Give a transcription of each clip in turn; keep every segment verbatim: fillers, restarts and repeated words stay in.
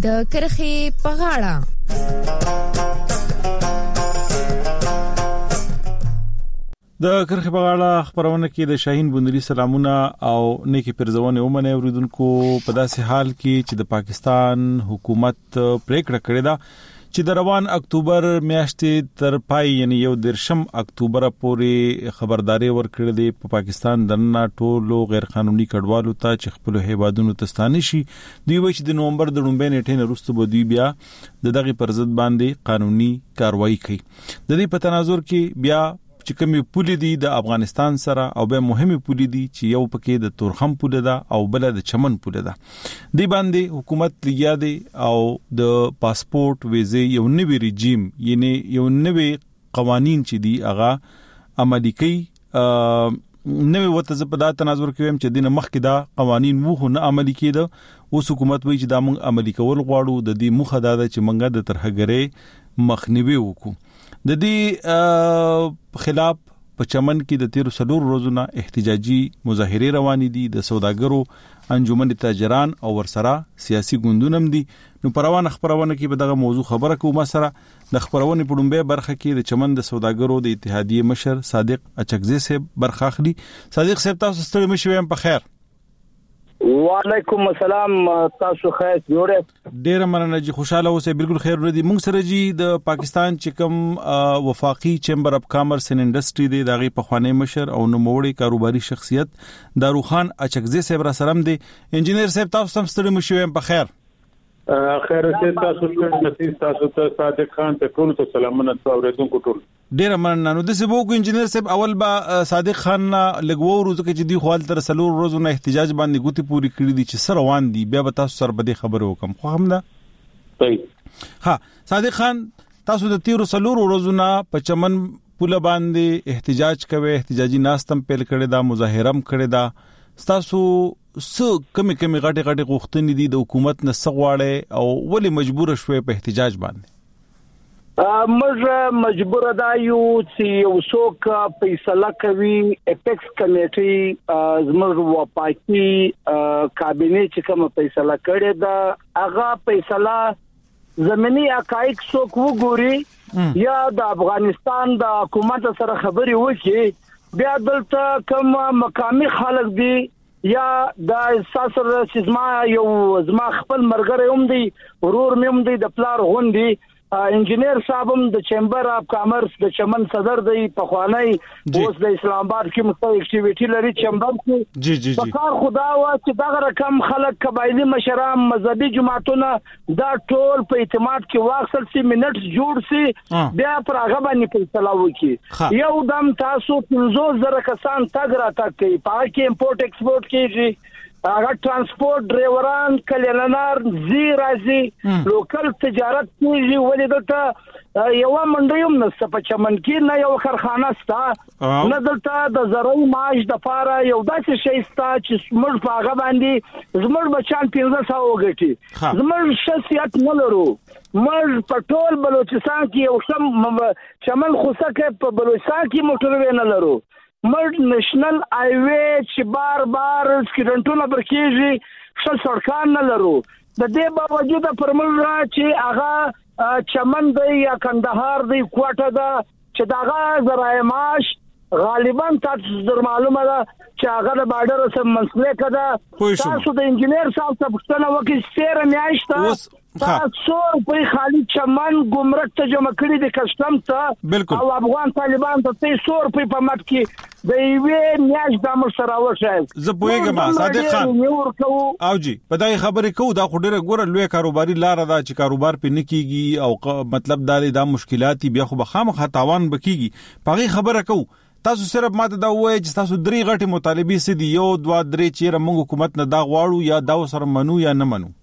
د کرخې په غاړه. د کرخې په غاړه خبرونه کې د شاهین بندري سلامونه او نیکی پرزونه ومنه اوریدونکو په داسې حال کې چې د پاکستان حکومت پریکړه کړې ده چې د روان اکتوبر میاشتې تر پای یعنی یو درشم اکتوبر پورې خبرداري ورکړې ده په پاکستان دنه ټولو غیر قانوني کډوالو ته چې خپل هیوادونو ته ستانه شي دوی وایي چې د نومبر د لومبۍ نیټې نه وروسته به دوی بیا د دغه پر ضد باندې قانوني کاروایی کوي. د دې په تناظر کې بیا چې کومې پولې دي د افغانستان سره او به مهمه پولې دي چې یو پکې د تورخم پوله ده او بل د چمن پوله ده. دی باندې حکومت لګیا دی او د پاسپورت ویزه یو نوی رژیم یعنی یو نوی قوانين چې دي هغه عملي کوي. نوی وته په دا تناظر کوي چې دینه مخکې دا قوانين وو نه عملي کېده. اوس حکومت وایي چې دا موږ عملي کول غواړو. د دې مخه دا چې موږ د ترهګرۍ مخنیوي وکړو. د دې خلاف په چمن کې د تیر سلور روزونه احتجاجي مظاهره روانې دي. د سوداګرو انجمن تاجران او ورسره سیاسي ګوندونم دي. نو پروانه خبرونه کې به دغه موضوع خبره کومه سره د خبرونه په لومبه برخه کې د چمن د سوداګرو د اتحادیه مشر صادق اچکزی صاحب برخه اخلي. صادق صاحب تاسو ستړي مشوي په خیر. وعلیکم السلام تاسو خیر جوړه. ډیر مننه جی خوشاله اوسئ. بالکل خیر ردی. موږ سره جی د پاکستان چې کوم وفاقي چیمبر اف کامرس اینڈ انډستری دی دغه په خوانی مشر او نوموړي کاروباري شخصیت داروخان اچکزی صاحب را سلام دی. انجینیر صاحب تاسو هم ستړي مشوي په خیر. خیر دې تاسو ټول نصیب تاسو ته صادق خان ته ټول ته سلامونه اوریدونکو ټول. ډیر مننه. نو د سبو کو انجینیر صاحب اول با صادق خان لګوو روز کې چې دی خپل تر سلور روزونه احتجاج باندې ګوتی پوری کړی دي چې سر روان دي بیا به تاسو سره بده خبرو وکم خو هم ده. صحیح. ها صادق خان تاسو د تیر سلور روزونه په چمن پوله باندې احتجاج کوي احتجاجي ناستم پیل کړی دا مظاهره هم کړی دا. تاسو څو کمی کمی غټي غټي غوښتنې دي د حکومت نه سغواړي او ولی مجبور شوي په احتجاج باندې؟ موږ مجبور دا یو چې یو څوک فیصله کوي اپیکس کمیټي زموږ وپاکي کابینه چې کوم فیصله کړي دا هغه فیصله زمینی حقایق څوک وګوري یا د افغانستان د حکومت سره خبري وکړي بیا دلته کوم مقامي خلک دي یا د ساسر چې زما یو زما خپل مرګره هم دی ورور مې هم دی د پلار غوندي انجینیر صاحب هم د چیمبر اف کامرس د چمن صدر دی په خوانی اوس د اسلام آباد کې مختلف اکټیویټي لري چیمبر کې. جی جی جی کار خدا وا چې دا رقم خلک قبایلی مشران مذهبي جماعتونه دا ټول په اعتماد کې واخل سي منټ جوړ سي بیا پر هغه باندې فیصله وکړي. یو دم تاسو پنځوس زره کسان تاګ را تاګ کوي په کې امپورټ ایکسپورټ کیږي هغه ترانسپورت ډرایوران کلینار زی راځي لوکل تجارت کیږي ولې دلته یو منډیوم نسته په چمن کې نه یو کارخانه ستا نه دلته د زرعي معاش د پاره یو داسې شی ستا چې موږ په هغه باندې زموږ بچان پنځه سوه وګټي زموږ شخصیت نه لرو. موږ په ټول بلوچستان کې یو سم چمن خوسکه په بلوچستان کې موټروي نه لرو. مر نېشنل هایوي چې بار بار سکرنټونه برکیږي څل سړکان نه لرو. د دې باوجود پر موږ چې هغه چمن دی یا کندهار دی کوټه ده چې داغه ذرایع معاش غالبا تاسو در معلومه ده چې هغه د بارډر سره مسله کده. تاسو د انجینیر صاحب څخه پوښتنه وکړئ سیر میاشته تاسو په خالي چمن ګمرک ته جمع کړی د کسٹم ته او افغان طالبان ته سور په مات کې د یوې میاش د امر سره وشه. زه پوهیږم صادق خان او جی په دای خبرې کو دا خو ډیره ګوره لوی کاروباري لار ده چې کاروبار په نکیږي او مطلب دا د مشکلات بیا خو بخامه تاوان بکیږي پغې خبره کو. تاسو صرف ماته دا وایي چې تاسو درې غټي مطالبه سي دي یو دوا درې چیرې موږ حکومت نه دا غواړو یا دا سره منو یا نه منو.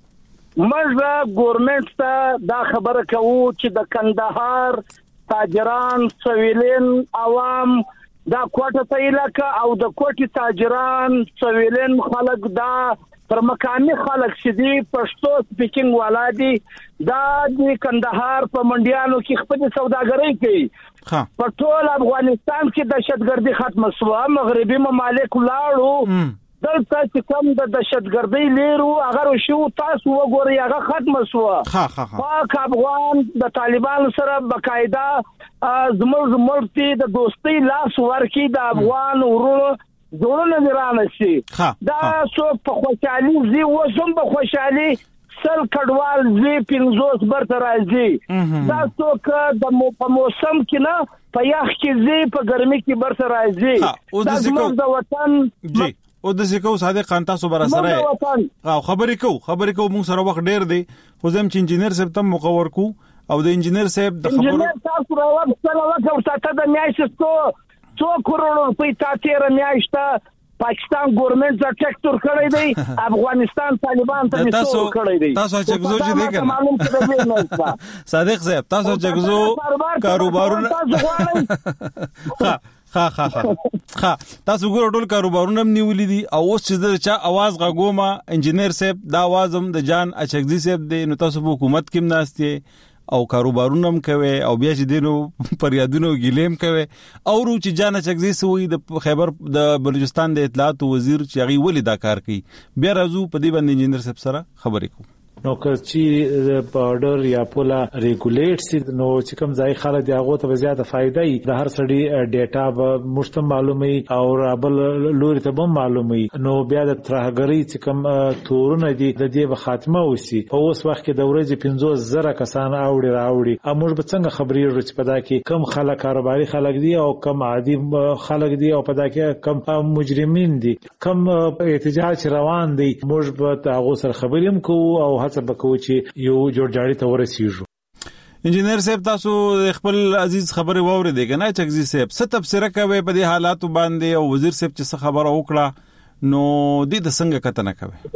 موږ ګورنمنت ته دا خبره کوو چې د کندهار تاجران سویلین عوام دا کوټه ته علاقه او د کوټي تاجران سویلین خلک دا پر مقامي خلک چې دی پښتو سپیکینګ ولادي دا د کندهار په منډیانو کې خپل سوداګري کوي. په ټول افغانستان کې دهشتګردي ختم شوه. مغربي ممالک لاړو دلته چې کوم د دهشتګردۍ لیرو هغه شو تاسو وګورئ هغه ختم شو. ها ها ها پاک افغان د طالبانو سره بقاعده زموږ زموږ د دوستۍ لاس ورکی د افغان ورونو زړونه درانه شي. دا څو په خوشحالي زی وسم په خوشحالي سل کډوال زی پنځوس برته راځي. دا څو د په موسم کې نه په یخ کې زی په ګرمي کې برته راځي. دا زموږ د وطن جی او د زیکو صادق خان تاسو بر سره او خبرې کو خبرې کو موږ سره وخت ډیر دی خو زم چې انجنیر صاحب تم مقور کو او د انجنیر صاحب د خبرو انجنیر تاسو راوځه سره وکړه ته د میاشتې څو کروڑ روپۍ تاتیر میاشته پاکستان ګورنمنت ز ټیکټور کړی دی افغانستان طالبان ته څو کړی دی. تاسو چې گزو چې دی کنه صادق صاحب تاسو چې گزو کاروبارونه ها ها ها ها تاسو ګور ټول کاروبارونه نیولې دي او اوس چې چا आवाज غوما انجنیر صاحب دا आवाज هم د جان اچګزي صاحب دی نو تاسو په حکومت کې مناستي او کاروبارونه هم کوي او بیا چې دینو پریادونو ګیلیم کوي او رو چې جان اچګزي سوی د خیبر د بلوچستان د اطلاعات وزیر چې هغه ولې دا کار کوي بیا راځو په دې باندې انجنیر صاحب سره خبرې کوو. نو کچی بارډر یا پولا ریګولیټ سي نو چې کوم ځای خلک دی هغه ته زیاته فائدہ ای د هر سړي ډیټا به مشتم معلومي او رابل لوري ته به معلومي نو بیا د ترهګری چې کوم تورونه دي د دې به خاتمه وسی په اوس وخت کې د ورځې پنځوس زره کسان اوړي راوړي امور به څنګه خبري ورچ پدا کې کم خلک کاروباري خلک دي او کم عادي خلک دي او پدا کې کم مجرمین دي کم احتجاج روان دي موږ به تاسو سره خبریم کو او بکو چې یو جوړجاړي ته ورسیږو. انجنیر صاحب تاسو خپل عزیز خبره ووري دی کنه چګزي صاحب څه تفسیر کوي په دې حالات باندې او وزیر صاحب چې څه خبره وکړه نو دې د څنګه کتنه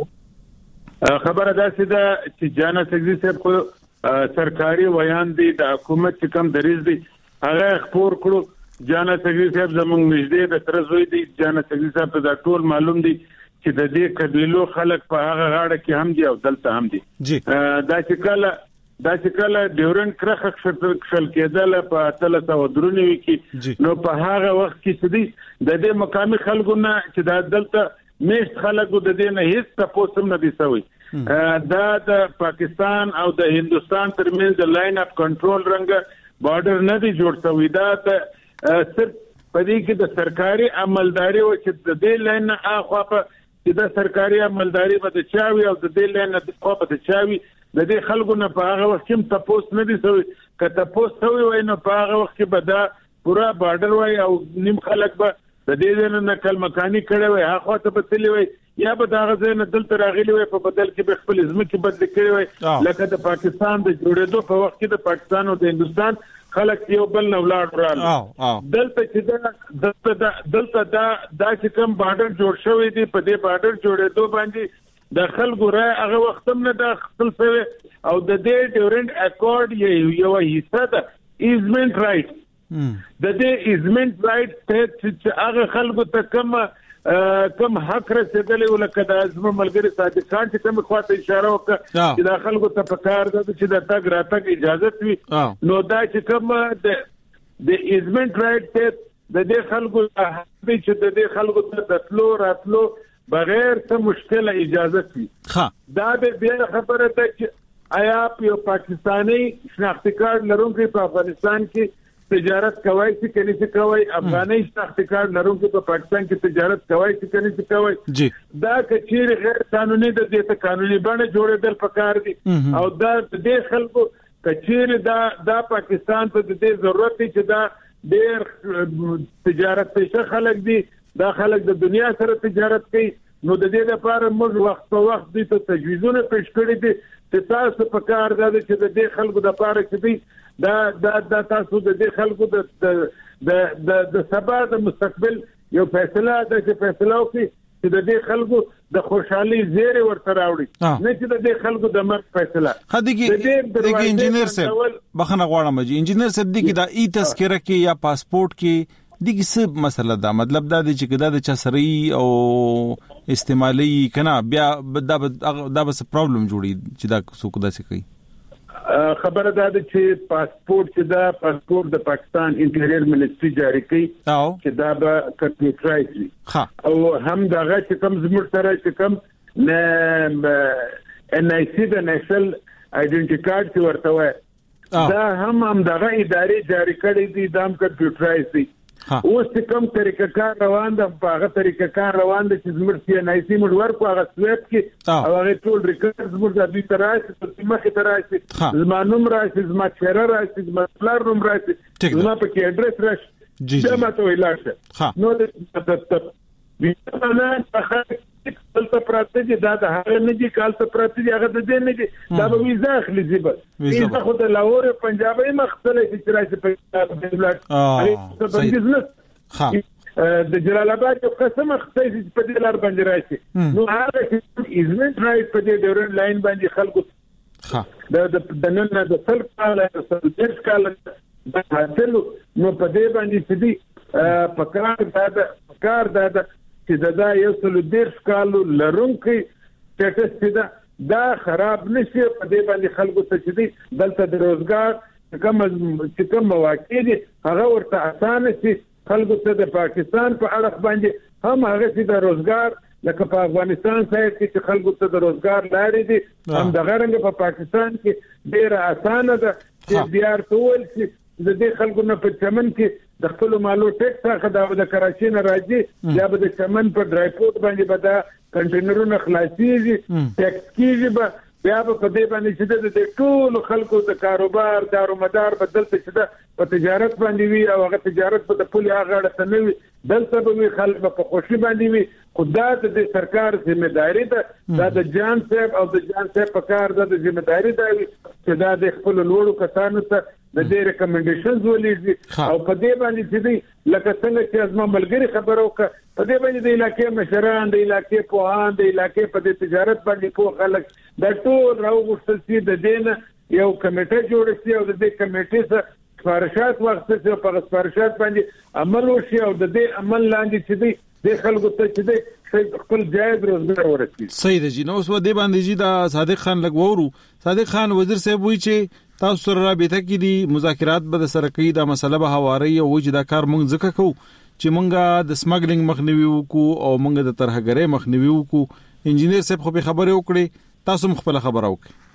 کوي خبره دا سیده چې جانا چګزي صاحب خو سرکاري ویان دي د حکومت چې کم دریز دي هغه خبر کړو جانا چګزي صاحب زمونږ نږدې د ترزوی دي جانا چګزي صاحب ته دا ټول معلوم دي چې د دې قبيلو خلک په هغه غاړه کې هم دي او دلته هم دي. دا چې کله دا چې کله ډیورنت کرخه خپل کېدل په اتل سو درونی کې نو په هغه وخت کې چې دي د دې مقامي خلکو نه چې دا دلته میشت خلکو د دې نه هیڅ تاسو نه دي سوي. دا د پاکستان او د هندستان ترمنځ د لاین اپ کنټرول رنګ بارډر نه دی جوړ شوی. دا د صرف په دې کې د سرکاري عملداري او چې د دې لاین نه اخوا په چې د سرکاري عملداري به د چاوي او د دې لاین د خو په چاوي د دې خلکو نه په هغه وخت کې تاسو نه دي سوي که تاسو سوي وای نو په هغه وخت کې به دا پورا بارډر وای او نیم خلک به د دې نه نقل مکاني کړي وای هغه ته به تللی وای یا به دا غزه نه دلته راغلی وای په بدل کې به خپل ځمکه بدل کړي وای لکه د پاکستان د جوړېدو په وخت کې د پاکستان او د هندستان خلک یو بل نه ولاړ راغلي دلته چې دا دلته دلته دا دا چې کوم بارډر جوړ شوی دی په دې بارډر جوړېدو باندې د خلکو را هغه وخت هم نه د خپل شوی او د دې ډیورنت اکورډ یو حصہ ده ایزمنت رائټ د دې ایزمنت رائټ ته چې هغه خلکو ته کوم کوم حق رسیدلی ولکه د ازمه ملګری صادق خان چې کوم خواته اشاره وکړه چې د خلکو ته پکار ده چې د تګ راتګ اجازه وي نو دا چې کوم د د ایزمنت رائټ ته د دې خلکو چې د دې خلکو ته د تلو راتلو بغیر څه مشکله اجازه وي دا به بیا خبره ده چې آیا په پاکستانی شناختی کارت لرونکي په افغانستان کې تجارت کوي چې کله چې کوي افغاني شناختی کارت لرونکي په پاکستان کې تجارت کوي چې کله چې کوي دا کچیر غیر قانوني د دې ته قانوني باندې جوړېدل پکار دي او دا د دې خلکو کچیر دا د پاکستان ته د دې ضرورت دي چې دا ډېر تجارت پیشه خلک دي دا خلک د دنیا سره تجارت کوي نو د دې لپاره موږ وخت په وخت دي ته تجویزونه پېښ کړی دي چې تاسو په کار ده چې د دې خلکو د لپاره چې دا دا د تاسو د دې خلکو د د د سبا د مستقبل یو فیصله ده چې فیصله وکړي چې د دې خلکو د خوشحالي زیری ورته راوړي نه چې د دې خلکو د مرګ فیصله خدای کې انجنیر صاحب بخنه غواړم چې انجنیر صاحب دي کې دا ای تذکره کې یا پاسپورت کې دغه څه مسله ده مطلب دا دی چې دا د چا سره او استعمالي کنه بیا دا دا بس پرابلم جوړي چې دا څوک دا څه کوي خبره ده چې پاسپورت چې دا پاسپورت د پاکستان انټیریر منسټري جاری کړي او چې دا به کمپیوټرایز وي او هم دغه چې کوم زموږ سره چې کوم نه ان آی سی د نېشنل آیډنټی کارت چې ورته وای دا هم هم دغه ادارې جاری کړي دي دا هم کمپیوټرایز دي اوس کوم طریقه کار روان ده په هغه طریقه کار روان ده چې زموږ سی ان آی سی موږ ورکو هغه سویپ کې او هغه ټول ریکارډ زموږ د دې ترایسي په مخه ترایسي زمانوم راشي زما چهره راشي زما پلار نوم راشي زما په کې اډرس راشي دا ماته ویلاشه نو د وینا په دلته پراته دي دا د هغه نه دي کال ته پراته دي هغه د دې نه دي دا به ویزا اخلي زیبه ویزا خو د لاهور پنجابي مختلف چې راځي په بلاد اه صحیح د جلال آباد یو قسم خصيص په دې لار باندې راشي نو هغه ایزمنت رائټ په دې ډورن لاین باندې خلکو ها د نن د سل کال د سل کال د حاصل نو په دې باندې چې دي په کار دا د کار دا چې دا یو څل ډیر کالو لرونکي سټیټس چې دا خراب نشي په دې باندې خلکو ته چې دي دلته د روزګار کوم چې کوم مواقع دي هغه ورته اسانه شي خلکو ته د پاکستان په اړه باندې هم هغه چې د روزګار لکه په افغانستان سایت کې چې خلکو ته د روزګار لارې دي هم د غرنګ په پاکستان کې ډیر اسانه ده چې بیا ټول چې د دې خلکو نه په چمن کې د خپل مالو ټیکس څخه د کراچۍ نه راځي یا به د چمن په ډرایپورټ باندې به دا کنټینرونه خلاصيږي ټیکس کیږي به بیا په دې باندې چې د ټول خلکو د کاروبار دارومدار بدلته چې په تجارت باندې وي او هغه تجارت په د پولي هغه اړه نه وي دلته به خلک په خوشي باندې وي خدای د سرکار ذمہداري ده دا د جان صاحب او د جان صاحب په کار ده د ذمہداري ده چې دا د خپل لوړو کسانو ته د دې ریکمنډیشنز ولېږي او په دې باندې چې دی لکه څنګه چې ازما ملګری خبرو ک په دې باندې د علاقې مشران د علاقې پوهان د علاقې په دې تجارت باندې په خلک د ټول راوغښتل شي د دین یو کمیټه جوړ شي او د دې کمیټې سره سپارښت وخت څخه په سپارښت باندې عمل وشي او د دې عمل لاندې چې دی د خلکو ته چې دی خپل جایز روزګار ورکړي. صحیح دی نو اوس و دې باندې چې دا صادق خان لګورو صادق خان وزیر صاحب وی چې تاسو سره رابطه کې دي مذاکرات به سره کوي دا مسله به حواري او چې دا کار مونږ ځکه کوو چې مونږه د سمګلینګ مخنیوي وکړو او مونږه د ترهګرۍ مخنیوي وکړو انجینیر صاحب خو به خبره وکړي تاسو خپل خبره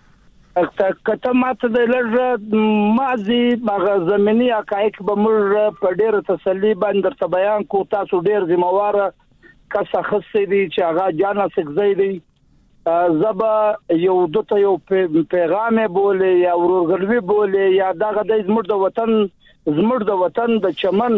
وکړئ کته ماته د لږ مازی هغه زمینی حقایق به موږ په ډېر تسلی باندې تر بیان کو تاسو ډېر ذمہوار کسه خصې دي چې هغه جانا سګزې دي زبا یو دته یو پیغام بوله یا ورغلوي بوله یا دغه د زمړ د وطن زمړ د وطن د چمن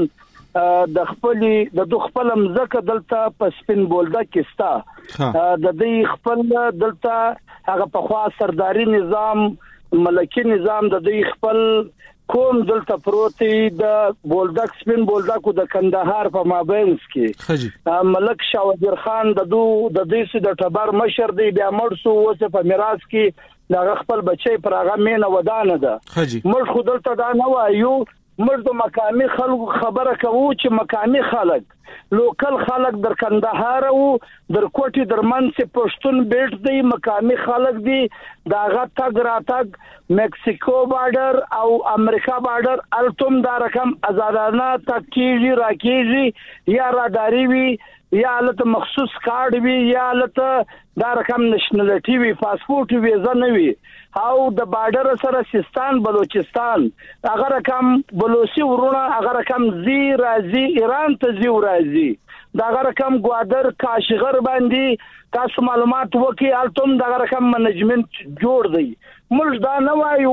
د خپل د دوه خپل مزکه دلته په سپین بولده کېستا د دې خپل دلته هغه په خوا سرداري نظام ملکی نظام د دې خپل کوم دلته پروتي د بولدک سپین بولدکو د کندهار په مابینس کې ملک شاه وزیر خان د دو د دې سي د ټبر مشر دی بیا مرسو اوسه په میراث کې د خپل بچي پر هغه مینه ودانه ده مړ خو دلته دا نه وایو مړ د مقامي خلکو خبره کوو چې مقامي خلک لوکل خلک در کندهار او در کوټي در منځ پښتون بیت دی مقامي خلک دی داغه تګ راتګ مکسیکو بارډر او امریکا بارډر التم دا رقم آزادانه تکیږي راکیږي یا راداري وی یا لته مخصوص کارت وی یا لته دا رقم نېشنلټي وی پاسپورت ویزا نه وی او د بارډر سره سیستان بلوچستان هغه رقم بلوچي ورونه هغه رقم زی راځي ایران ته زی راځي دا هغه رقم ګوادر کاشغر باندې تاسو معلومات وکي التم دا رقم منیجمنت جوړ دی موږ دا نه وایو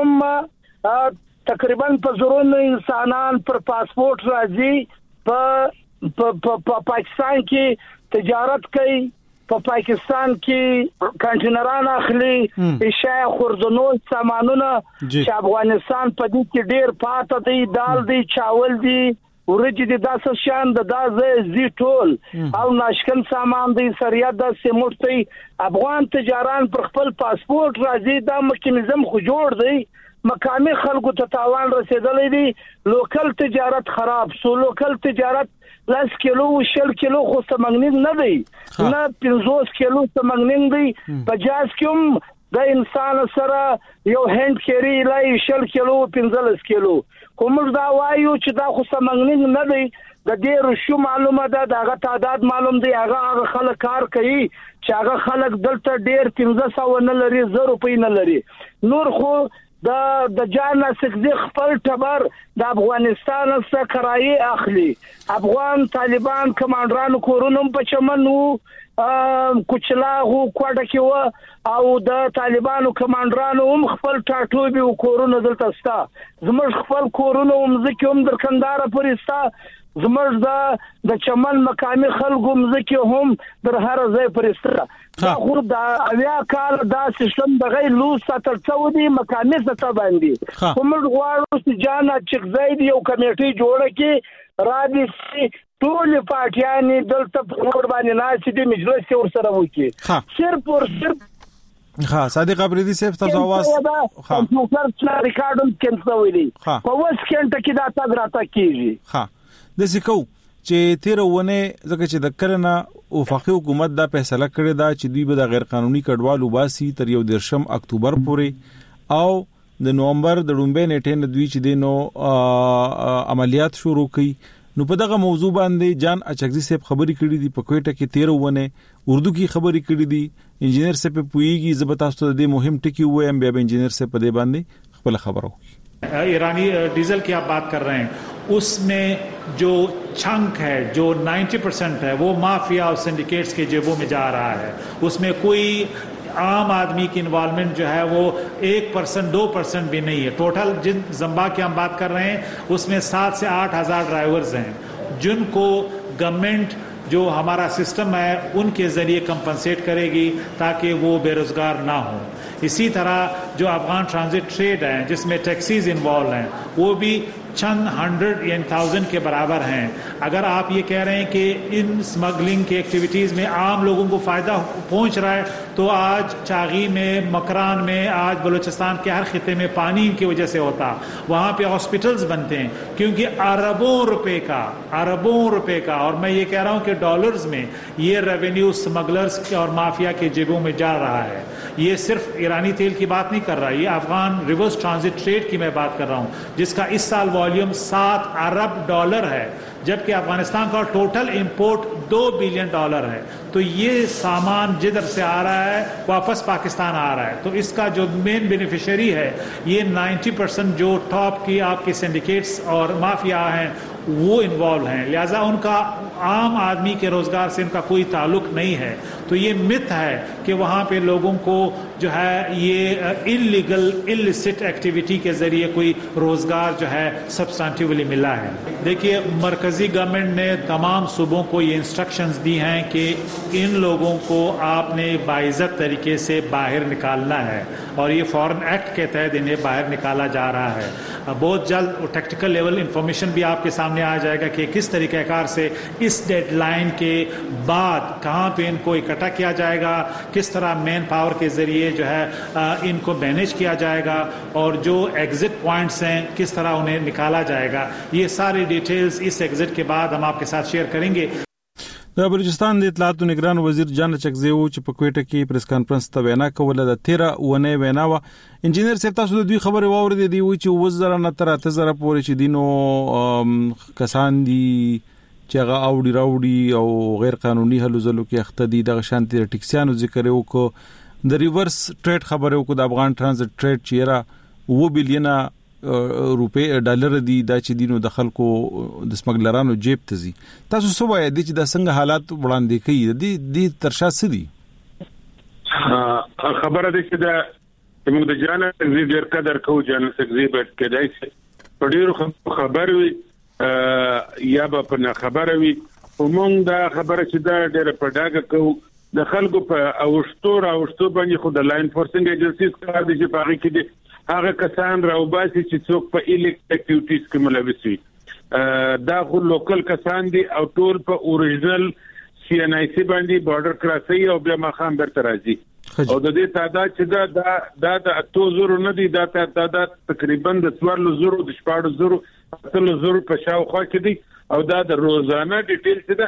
وسم تقریبا په زرونه انسانان پر پاسپورت راځي په په پاکستان کې تجارت کوي په پاکستان کې کنټینران اخلي اشیا خورزنو سامانونه چې افغانستان په دې کې ډېر پاته دی دال دی چاول دی ورجې د داسه شان د دازه زی ټول او ناشکن سامان دی سریه د سیمورتي افغان تجاران پر خپل پاسپورت راځي دا میکانیزم خو جوړ دی مقامی خلکو ته تاوان رسیدلې دي لوکل تجارت خراب سو لوکل تجارت لاس کیلو شل کیلو خو سمنګنګ نه دی نه پنځوس کیلو سمنګنګ دی په جاز کوم د انسان سره یو هند کېری لای شل کیلو پنځلس کیلو کومر دا وایو چې دا خو سمنګ نه دی د دې رشو معلومه ده دغه تعداد معلوم دی هغه هغه خلک کار کوي چې هغه خلک دلته ډیر پنځه سوه نه لري زر روپۍ نه لري نور خو د د جانا سکزي خپل ټبر د افغانستان څخه کرایي اخلي افغان طالبان کمانډرانو کورونو په چمنو کوچلاغو کوټه کې و او د طالبانو کمانډرانو هم خپل ټاټوبي او کورونه دلته ستا زموږ خپل کورونه هم ځکه هم درکندار پرستا زموږ د د چمن مقامي خلکو هم ځکه هم در هر ځای پرستا خو د اویا کال دا سیستم د غیر لوس ساتل څو دی مقامي ستا باندې کوم غواړو چې جانا چې زید یو کمیټي جوړه کې را دي ټول پارټیان دلته په باندې ناشې د مجلس ور سره وکي صرف اور صرف ها صادق ابریدي صاحب تاسو आवाज ها کمپیوټر چې ریکارډوم کینسلوي په وس کېنټه کې دا تاګ راته کیږي ها د سکو چې تیرونه ځکه چې د کرنه او وفاقي حکومت دا فیصله کړې ده چې دوی به د غیر قانوني کډوالو باسي تر یو درشم اکتوبر پورې او د نومبر د لومبې نیټه نه دوی چې دینو عملیات شروع کړي نو په دغه موضوع باندې جان اچکزي صاحب خبري کړې دي په کوټه کې تیرونه اردو کې خبري کړې دي انجینر صاحب پویږي زبتا ستاسو د مهم ټکی وایم بیا انجینر صاحب په دې باندې خپل خبرو ईरानी डीजल की आप बात कर रहे हैं उसमें जो चंक है जो नब्बे परसेंट है वो माफिया और सिंडिकेट्स के जेबों में जा रहा है उसमें कोई आम आदमी की इन्वॉल्वमेंट जो है वो एक परसेंट दो परसेंट भी नहीं है टोटल जिन जम्बा की हम बात कर रहे हैं उसमें सात से आठ हजार ड्राइवर्स हैं जिनको गवर्नमेंट जो हमारा सिस्टम है उनके जरिए कंपनसेट करेगी ताकि वो बेरोजगार ना हो इसी तरह जो अफगान ट्रांजिट ट्रेड है जिसमें टैक्सीज इन्वॉल्व हैं वो भी चंद हंड्रेड या थाउजेंड के बराबर हैं अगर आप ये कह रहे हैं कि इन स्मगलिंग की एक्टिविटीज़ में आम लोगों को फ़ायदा पहुंच रहा है तो आज चागी में मकरान में आज बलूचिस्तान के हर खिते में पानी की वजह से होता वहाँ पे हॉस्पिटल्स बनते हैं क्योंकि अरबों रुपए का अरबों रुपए का और मैं ये कह रहा हूँ कि डॉलर्स में ये रेवेन्यू स्मगलर्स और माफिया के जेबों में जा रहा है ये सिर्फ ईरानी तेल की बात नहीं कर रहा ये अफगान रिवर्स ट्रांजिट ट्रेड की मैं बात कर रहा हूँ जिसका इस साल वॉल्यूम सात अरब डॉलर है जबकि अफगानिस्तान का टोटल इंपोर्ट दो बिलियन डॉलर है तो ये सामान जिधर से आ रहा है वापस पाकिस्तान आ रहा है तो इसका जो मेन बेनिफिशियरी है ये नब्बे परसेंट जो टॉप की आपके सिंडिकेट्स और माफिया हैं वो इन्वॉल्व हैं लिहाजा उनका आम आदमी के रोजगार से इनका कोई ताल्लुक नहीं है तो ये मिथ है कि वहाँ पे लोगों को जो है ये इलीगल इलिसिट एक्टिविटी के जरिए कोई रोजगार जो है सब्सटेंटिवली मिला है देखिए मरकजी गवर्नमेंट ने तमाम सूबों को ये इंस्ट्रक्शंस दी हैं कि इन लोगों को आपने बाइज्जत तरीके से बाहर निकालना है और ये फॉरेन एक्ट के तहत इन्हें बाहर निकाला जा रहा है बहुत जल्द टेक्निकल लेवल इंफॉर्मेशन भी आपके सामने आ जाएगा कि किस तरीक़ेकार से इस डेडलाइन के बाद कहाँ पे इनको इकट्ठा किया जाएगा किस तरह मैन पावर के ज़रिए जो है इनको मैनेज किया जाएगा और जो एग्ज़िट पॉइंट्स हैं किस तरह उन्हें निकाला जाएगा ये सारी डिटेल्स इस एग्ज़िट के बाद हम आपके साथ शेयर करेंगे د بلوچستان د اطلاعات نگران وزیر جان چکزي و چې په کوټه کې پریس کانفرنس ته وینا کوله د تیرا ونه وینا و انجینر صاحب تاسو د دوی خبره واورید دی و چې وزره نه تر اته زره پورې چې دینو کسان دي چې هغه اوډي راوډي او غیر قانوني هلو ځلو کې اخته دي د شانتي ټیکسیانو ذکر وکړو د ریورس ټریډ خبره وکړو د افغان ترانزیت ټریډ چې را و بلین روپے ډالر دي دا چې دینو د خلکو د سمګلرانو جیب ته زی تاسو څه وایي د چې د څنګه حالات وړاندې کوي د دې ترشا سدي خبره ده چې دا موږ د جان تکذیب ډیر قدر کوو جان تکذیب کېدای شي په ډیرو خبر وي یا په خبره وي موږ دا خبره چې دا ډیر په ډاګه کوو د خلکو په اوشتو راوشتو باندې خو د لاین فورسینګ ایجنسیز کار دي چې پاره کې دي هغه کسان راوباسي چې څوک په الیکټ اکټیویټیز کې ملوث وي دا خو لوکل کسان دي او ټول په اوریجنل سی ان آی سی باندې بارډر کراسي او بیا مخام برته راځي او د دې تعداد چې دا دا د اتو زرو نه دي دا تعداد تقریبا د څوارلس زرو د شپږ زرو اتلس زرو په شاوخوا کې دي او دا د روزانه ډیټیل چې دا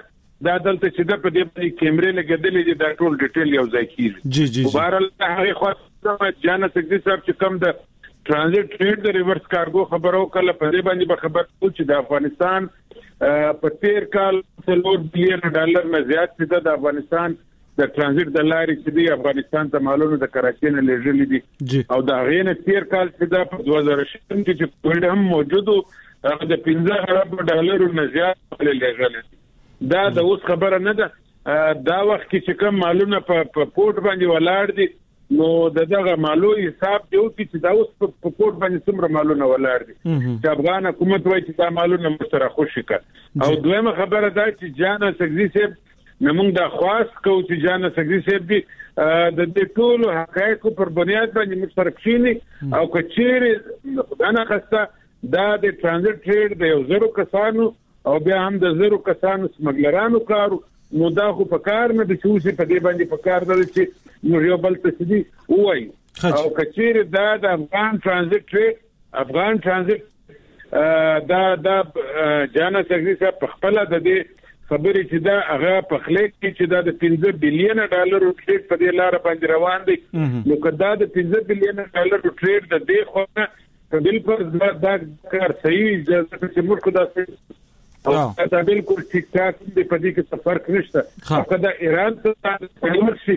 دا دلته چې د په دې کیمرې لګېدلې دي دا ټول ډیټیل یو ځای کیږي جی جی بهر هغه خاصه جانا سګدي صاحب چې کوم د ترانزیت ټریډ د ریورس کارګو خبرو کله په دې باندې به خبر کو چې د افغانستان په تیر کال څلور بلین ډالر نه زیات څه د افغانستان د ترانزیت د لارې چې دی افغانستان ته مالونه د کراچۍ نه لېږلي دي او دا غینه تیر کال چې دا په دوه زره شپږ کې چې کوډ هم موجودو هغه د پنځه ارب ډالر نه زیات لېږل دا د اوس خبره نه ده دا وخت کې چې کوم مالونه په پورت باندې ولاړ دي نو دغه مالو حساب دیو چې دا اوس په پورت باندې څومره مالونه ولاړ دي چې افغان حکومت وایي چې دا مالونه مستره خوشی کړ او دویمه خبره ده چې جانا سګزي صاحب نمونږ دا خواست کو چې جانا سګزي صاحب دي د دې ټول حقایقو پر بنیاد باندې مشترکشيني او کچېره انا خسته دا د ترانزیت ټریډ د یو زرو کسانو او بیا هم د زرو کسانو سمګلرانو کارو نو دا خو په کار نه د چوسي په دې باندې په کار درل چې نو یو بل څه دي وای او کچېره دا د افغان ترانزیت ټریډ افغان ترانزیت دا دا جانا سګزي صاحب په خپل د دې خبرې چې دا هغه په خلیک کې چې دا د پنځه بلین ډالر ټریډ په دې لار باندې روان دي نو کدا د پنځه بلین ډالر ټریډ د دې خو نه بل پر دا دا کار صحیح چې موږ کو دا او دا بالکل ټیک ټاک دی په دې کې څه فرق نشته کدا ایران ته ورشي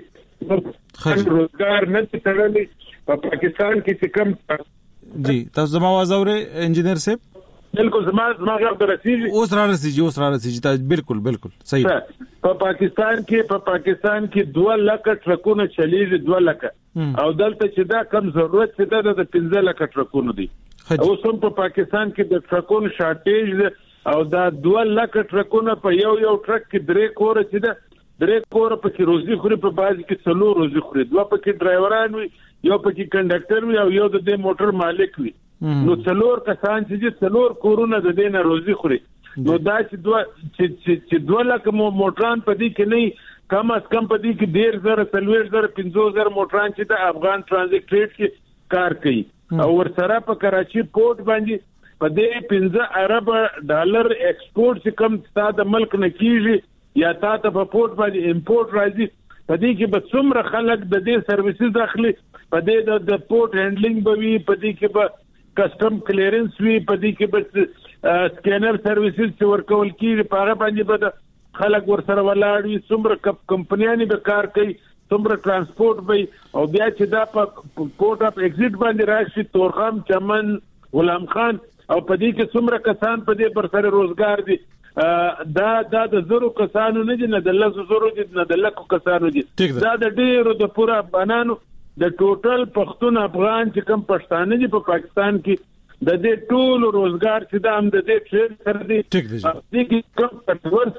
روزګار نه تړلې په پاکستان کې څه کم جی تاسو زما आवाज اورئ انجینر صاحب بالکل زما زما غږ درسیږي اوس را رسیږي اوس را رسیږي تاسو بالکل بالکل صحیح په پاکستان کې په پاکستان کې دوه لک ټرکونه چلیږي دوه لک او دلته چې دا کم ضرورت څه ده د پنځه لک ټرکونه دي او سم په پاکستان کې د ټرکونو شارټیج او دا دوه لک ټرکونه په یو یو ټرک کې درې کور چې ده درې کور په کې روزي خوري په بازي کې څلور روزي خوري دوه په کې ډرایوران وي یو په کې کنډکټر وي او یو د دې موټر مالک وي نو څلور کسان چې څلور کورونه د دینه روزي خوري نو دا چې دوه چې چې دوه لک موټران په دې کې نه کم از کم په دې کې ډیر زره څلور زره پنځه زره موټران چې د افغان ترانزیت ټریډ کې کار کوي او ورسره په کراچي پورت باندې په دې پنځه ارب ډالر ایکسپورت چې کم ستاسو ملک نه کیږي یا تاسو په پورت باندې امپورت راځي په دې کې به څومره خلک د دې سرویسز اخلي په دې د پورت هینډلینګ به وي په دې کې به کسٹم کلیرنس وی په دې کې بس سکینر سرویسز چې ورکول کیږي په هغه باندې به خلک ورسره ولاړ وي څومره کمپنیانې به کار کوي څومره ترانسپورت به او بیا چې دا په پورت اف ایگزیټ باندې راشي تورخم چمن غلام خان او په دې کې څومره کسان په دې پر سره روزګار دي دا دا د زرو کسانو نه دي نه د لسو زرو دي نه د لکو کسانو دي دا د ډیرو د پورا بنانو د ټوټل پښتون افغان چې کوم پښتانه دي په پاکستان کې د دې ټول روزګار چې د هم د دې ټریډ سره دي د دې کوم پټورس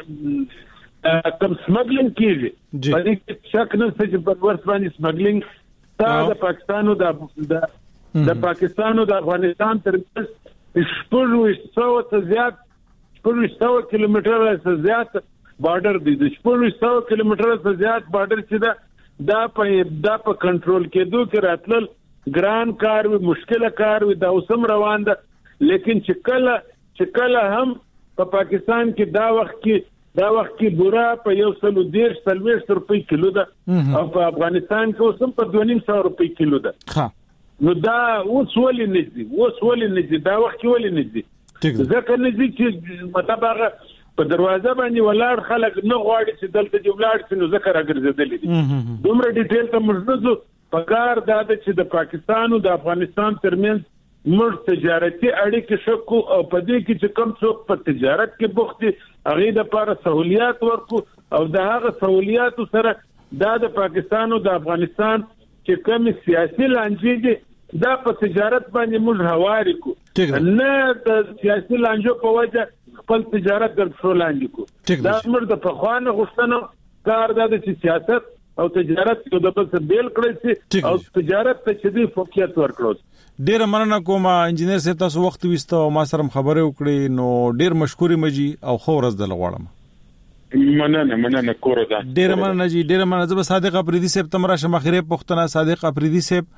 باندې کوم سمګلینګ کیږي په دې کې شک نشته چې پټورس باندې سمګلینګ دا د پاکستانو د د پاکستانو د افغانستان تر شپږ سو څخه زیات شپږ سو کیلومتره څخه زیات بارډر دی د شپږ سو کیلومتره څخه زیات بارډر چې دا دا په دا په کنټرول کېدو کې راتلل ګران کار وي مشکل کار وي دا اوسم روان ده لیکن چې کله چې کله هم په پاکستان کې دا وخت کې دا وخت کې بورا په یو سلو دیرش سلويش روپۍ کیلو ده او په افغانستان کې اوسم په دوه نیم سو روپۍ کیلو ده نو دا اوس ولې نږدې اوس ولې نږدې دا وخت کې ولې نږدې ځکه نږدې چې مطلب هغه په دروازه باندې ولاړ خلک نه غواړي چې دلته جوړلاړ شي نو ذکر راګرځېدل دي دومره ډیټیل ته مرزو په کار دا چې د پاکستان او د افغانستان ترمنځ مر تجارتي اړیکې شکو او په دې کې چې کم څوک په تجارت کې بوخت دي هغه د لپاره سہولیات ورکو او د هغه سہولیات سره دا د پاکستان او د افغانستان چې کوم سیاسي لانجې دي دا په تجارت باندې موږ هواري کو نه د سیاسي لانجو په وجه خپل تجارت د ټولانجو کو دا موږ د پخوانه غوښتنو کار د سیاست او تجارت یو د بل څه بیل کړی شي او تجارت ته چې دی فوقیت ورکړو ډیر مننه کوم انجینر صاحب تاسو وخت وستو ما سره خبرې وکړې نو ډیر مشکوري مجي او خو ورځ د لغواړم مننه مننه کور ده ډیر مننه جی ډیر مننه زب صادق افریدي صاحب تمرا شمخره پښتنه صادق افریدي صاحب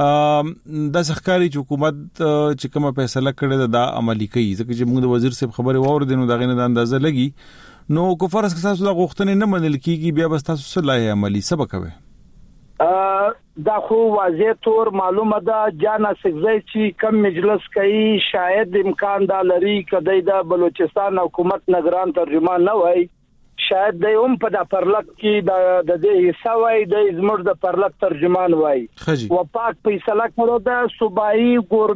د سرکاري حکومت چې کومه فیصله کړې ده دا عملی کوي ځکه چې موږ د وزیر صاحب خبره واوریدو دا غینه د اندازه لګي نو کو فرض کې تاسو د غوښتنې نه منل کیږي بیا به تاسو صلاح عملی سبق کوي دا خو واضح طور معلومه ده جانا سګزی چې کم مجلس کوي شاید امکان دا لري کدی د بلوچستان حکومت نگران ترجمان نه وای شاید د هم په د پرلک کې د د حصہ وای د زمر د پرلک ترجمان وای و پاک فیصله کړو د صوبایي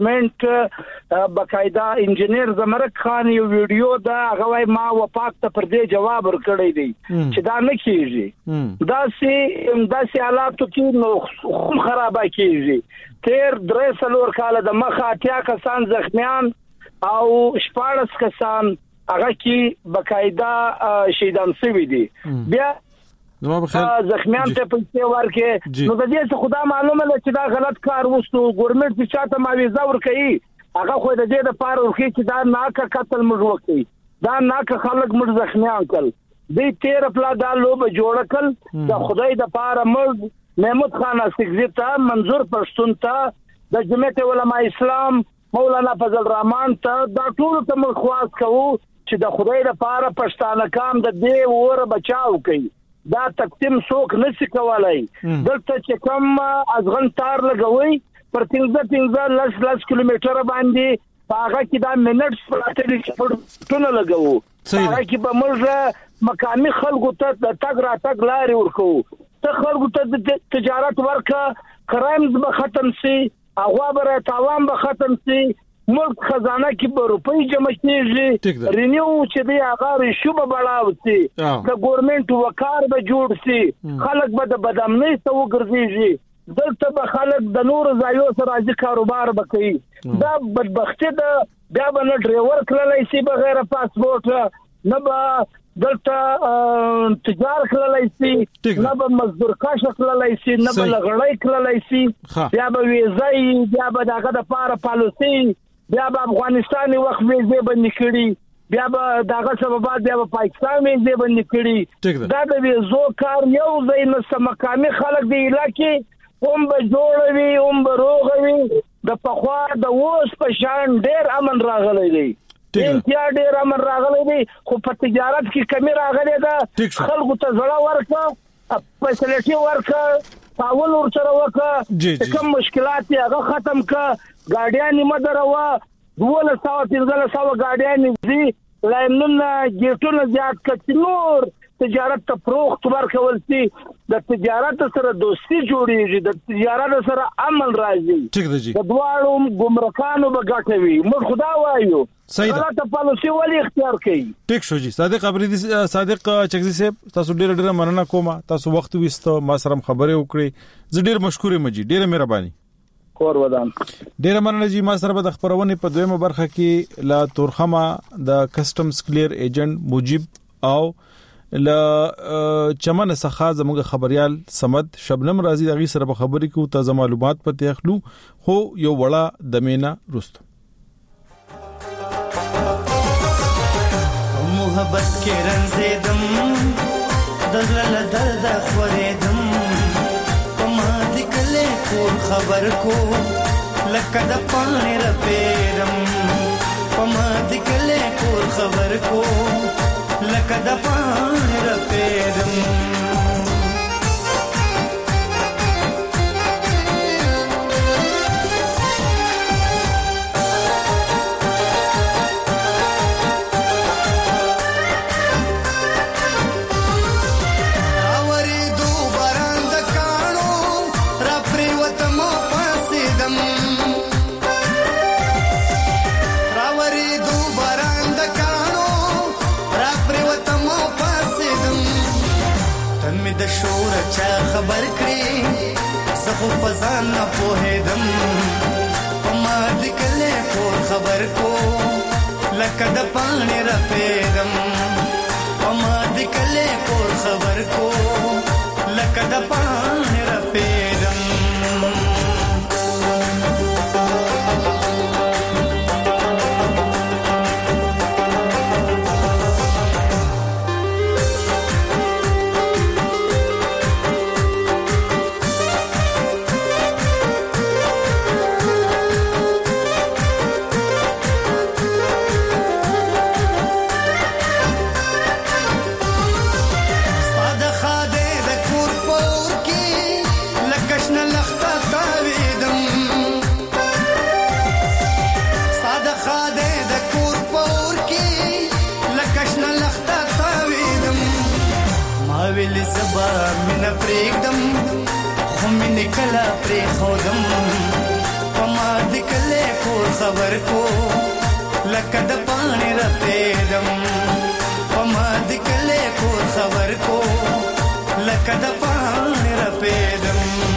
ګورنمنت بقاعده انجنیر زمرک خان یو ویډیو دا هغه وای ما و پاک ته پر دې جواب ورکړی دی چې دا نه کیږي دا سي دا سي حالات کې نو خرابه کیږي تیر درې سلور کال د مخه اتیا کسان زخمیان او شپږ کسان هغه کې بقاعده شهیدان شوی دي بیا نو په خیر زخمیان ته پیسې ورکې نو د دې څخه خدا معلومه ده چې دا غلط کار وستو ګورنمنت چې چاته ماویزه ورکړي هغه خو د دې د پاره ورکړي چې دا ناکه قتل موږ وکړي دا ناکه خلک موږ زخمیان کړل دې تیر خپل دا لوب جوړ کړل د خدای د پاره موږ محمود خان سګزی ته منظور پښتون ته د جمعیت علماء اسلام مولانا فضل الرحمن ته دا ټول ته موږ خواست کوو چې د خدای لپاره پښتانه کام د دې وره بچاو کوي دا تقسیم څوک نشي کولای دلته چې کوم ازغن تار لګوي پر پنځه پنځه لس لس کیلومتر باندې هغه کې دا منټس پراته چې ټول لګوو هغه کې به موږ مقامي خلکو ته د تګ را تګ لاري ورکو ته خلکو ته تجارت ورکا کرایمز به ختم شي هغه به تاوان به ختم شي ملک خزانه کې به روپۍ جمع کیږي رینیو چې دی هغه ریشو به بڑاو شي د ګورنمنت وقار به جوړ شي خلک به د بدامنۍ څخه وګرځيږي دلته به خلک د نور ځایو سره راځي کاروبار به کوي دا بدبختی ده بیا به نه ډرایور کړلای شي بغیر پاسپورت نه به دلته تجار کړلای شي نه به مزدور کاش کړلای شي نه به لغړی کړلای شي بیا به ویزای بیا به دغه د پاره پالیسي بیا به افغانستان وخت ویزه باندې کړی بیا به دغه سبب بیا به پاکستان ویزه باندې کړی دا د ویزو کار یو ځای نه سمقامي خلک دی علاقې هم به جوړوي هم به روغوي د پخوا د اوس په شان ډېر امن راغلی دی انتیا ډېر امن راغلی دی خو په تجارت کې کمی راغلی ده خلکو ته زړه ورکړه فیسلیټي ورکړه تاول ورسره وکړه کوم مشکلات یې هغه ختم کړه ګاډیان مدروا دوله ساو تیرګله ساو ګاډیان دي لاینونه ګیټونه زیات کړي نور تجارت ته پروخت ورکول شي د تجارت سره دوستي جوړیږي د تجارت سره عمل راځي ٹھیک دی جی د دواړو ګمرکانو بغټوي موږ خدا وایو صحیح ته پالیسي ولې اختیار کړي ټیک شو جی صادق ابریدي صادق چغزي صاحب تاسو ډیر ډیر مننه کوم تاسو وخت وستو ما سره خبرې وکړې زه ډیر مشکور یم جی ډیر مهرباني کور ودان ډیر مننه جی ما سره د خبرونه په دویمه برخه کې لا تورخما د کسٹمز کلیر ایجنټ موجب او ل چمن څخه زموږ خبريال سمد شبنم رازي دغه سره په خبرې کو تازه معلومات پته اخلو خو یو وړه دمینا رست محبت کې رنزیدم دغل درد خوریدم پما دکله کور خبر کو لکه د پانی رپیرم پما دکله کور خبر کو لکه د پانی رپیرم د شور چا خبر کړي سخو پزان نه پوهیدم ما د کله کور خبر کو لکه د پانی رپیدم ما د کله کور خبر کو لکه د پانی رپیدم پرېږدم خو مینې کله پرېښودم په ما د کلی کور خبر کو لکه د پاڼې رپېدم په ما د کلی کور خبر کو لکه د پاڼې رپېدم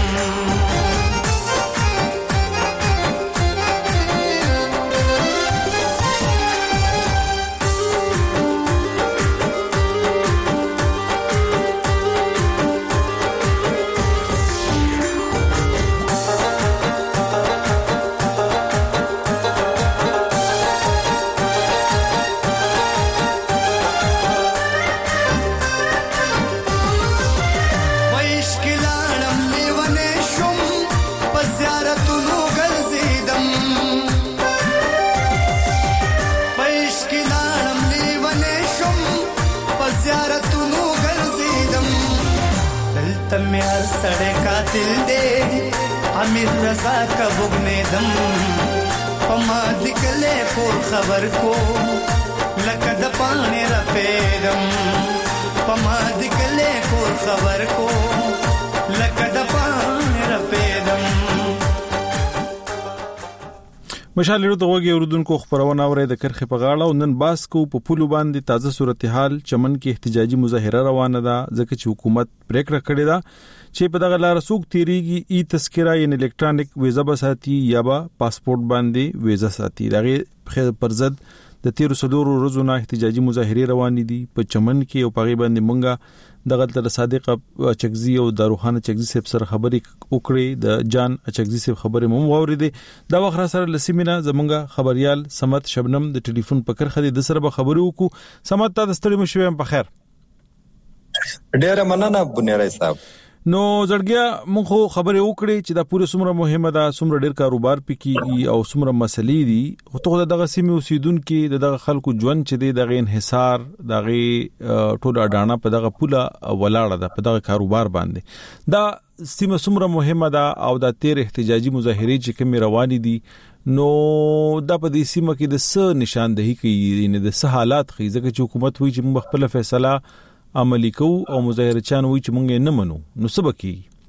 میار سڑے قاتل دے امیر رضا کا بگنے دم پما دکلے پور خبر کو لکد پانے رپیدم پما دکلے پور خبر کو لکد پانے رپیدم. مشالې د وګي اوردونکو خبرونه اوري د کرخه په غاړه او نن باسکو په پولو باندې تازه صورتحال چمن کې احتجاجي مظاهره روانه ده ځکه چې حکومت پریکړه کړې ده چې په دغه لار سوق تیریږي ای تذکره یعنی الکترونیک ویزا به ساتي یا به پاسپورت باندې ویزا ساتي دغه پرځد د تیرو سلورو ورځو نه احتجاجي مظاهره روانې دي په چمن کې او پغې باندې مونږه دغه تل صادق چکزي او داروخانه چکزي صاحب سره خبرې وکړې د جان چکزي صاحب خبرې مو واوریدې دا وخت سره لسیمینه زمونږه خبريال سمت شبنم د ټلیفون په کرخه د سره به خبرې وکړو. سمت تاسو ستړي مشوم په خیر. ډیره مننه بنيري صاحب. نو زړګیا مونږ خو خبرې وکړې چې دا پوره څومره مهمه ده څومره ډېر کاروبار پکې او څومره مسلې دي خو ته دغه سیمه اوسیدونکو دغه خلکو ژوند چې دی دغه انحصار دغه ټول اډانه په دغه پوله ولاړه ده په دغه کاروبار باندې دا سیمه څومره مهمه ده او دا تیر احتجاجي مظاهره چې کوم روانې دي نو دا په دې سیمه کې د څه نشاندهي کوي نه د څه حالات خي ځکه چې حکومت وایي چې موږ خپل فیصله عملی کو او مظاهره چان وی چې مونږ نه منو نو سبکی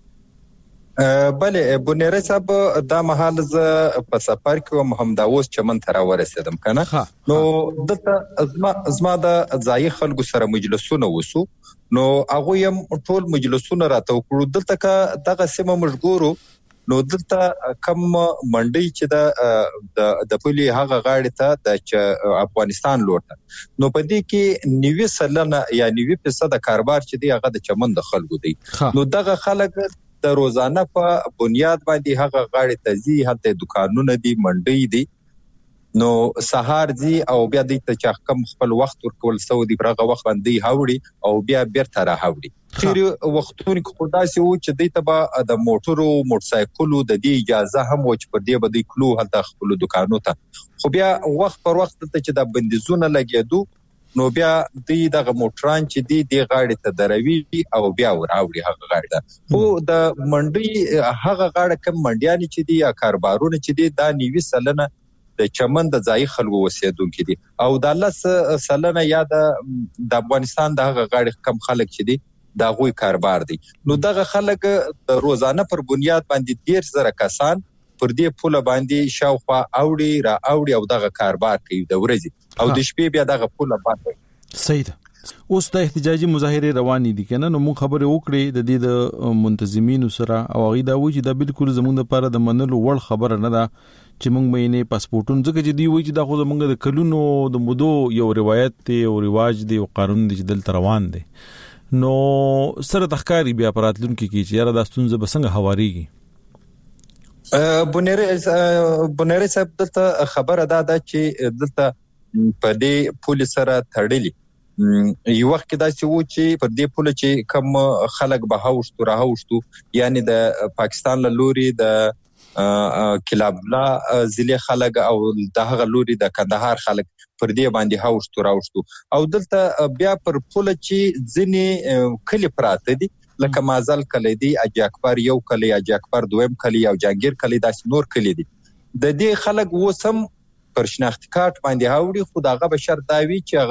بله بنيري صاحب دا محل ز په سفر کې محمد اوس چمن تر ورسېدم کنه نو دته ازما ازما د ځای خلکو سره مجلسونه وسو نو هغه يم ټول مجلسونه راته وکړو دلته کا دغه سیمه مشګورو نو دلته کم منډي چې د د پولي هغه غاړه ته د افغانستان لورته نو په دې کې نیوي سلنه یا نیوي فیصد کاروبار چې دی هغه د چمن د خلکو دی نو دغه خلک د روزانه په بنیاد باندې هغه غاړه ته زی هلته دکانونه دي منډي دي نو سهار دي او بیا د تچاکم خپل وخت ورکول سعودي برغه وخت باندې هاوړي او بیا بیرته را هاوړي خیر وختونه خدا سي و چې د تبا د موټرو موټر سایکلو د دې اجازه هم و چې پر دې بده کلو هلته خپل دکانو ته خو بیا وخت پر وخت ته چې د بندیزونه لګیدو نو بیا د دغه موټران چې دی د غاړې ته دروي او بیا وراوړي هغه غاړه خو د منډي هغه غاړه کم منډيان چې دی یا کاروبارونه چې دی دا نیوي سلنه د چمن د ځای خلکو وسیدونکو دي او د لس سلنه یا د افغانستان د هغه غاړې کم خلک چې دی دا غوي کاروبار دي نو دغه خلک روزانه پر بنیاد باندې ډیر زره کسان پر دې پوله باندې شاوخوا اوړي را اوړي او دغه کاروبار کوي د ورځې او د شپې بیا دغه پوله باندې صحیح ده. اوس د احتجاجي مظاهره روانې دي کنه نو موږ خبرې وکړې د دې د منتظمینو سره او هغه دا وایي چې دا بالکل زموږ لپاره د منلو وړ خبره نه ده چې موږ مې نه پاسپورتون ځکه چې دی وایي چې دا خو زموږ د کلونو د مودو یو روایت دی او رواج دی او قانون دی چې دلته روان دی نو سره تخکاری بیا پراتلونکو کې چې یاره د ستونزه بسنګ حواریږي. بنيري بنيري صاحب دلته خبره ده چې دلته په دې پولیس سره تړلي یو وخت دا چې و چې پر دې پوله چې کم خلک به هاوشتو را هاوشتو یعنی د پاکستان له لوري د کلابلا ضلع خلک او د هغه لوري د کندهار خلک پر دې باندې هاوشتو راوشتو او دلته بیا پر پوله چې ځنی کلی پراته دي لکه مازل کلی دی اجي اکبر یو کلی اجي اکبر دویم کلی او جانگیر کلی داس نور کلی دي د دې خلک وسم پر شناخت کارت باندې هاوړي خداغه بشر داوي چې هغه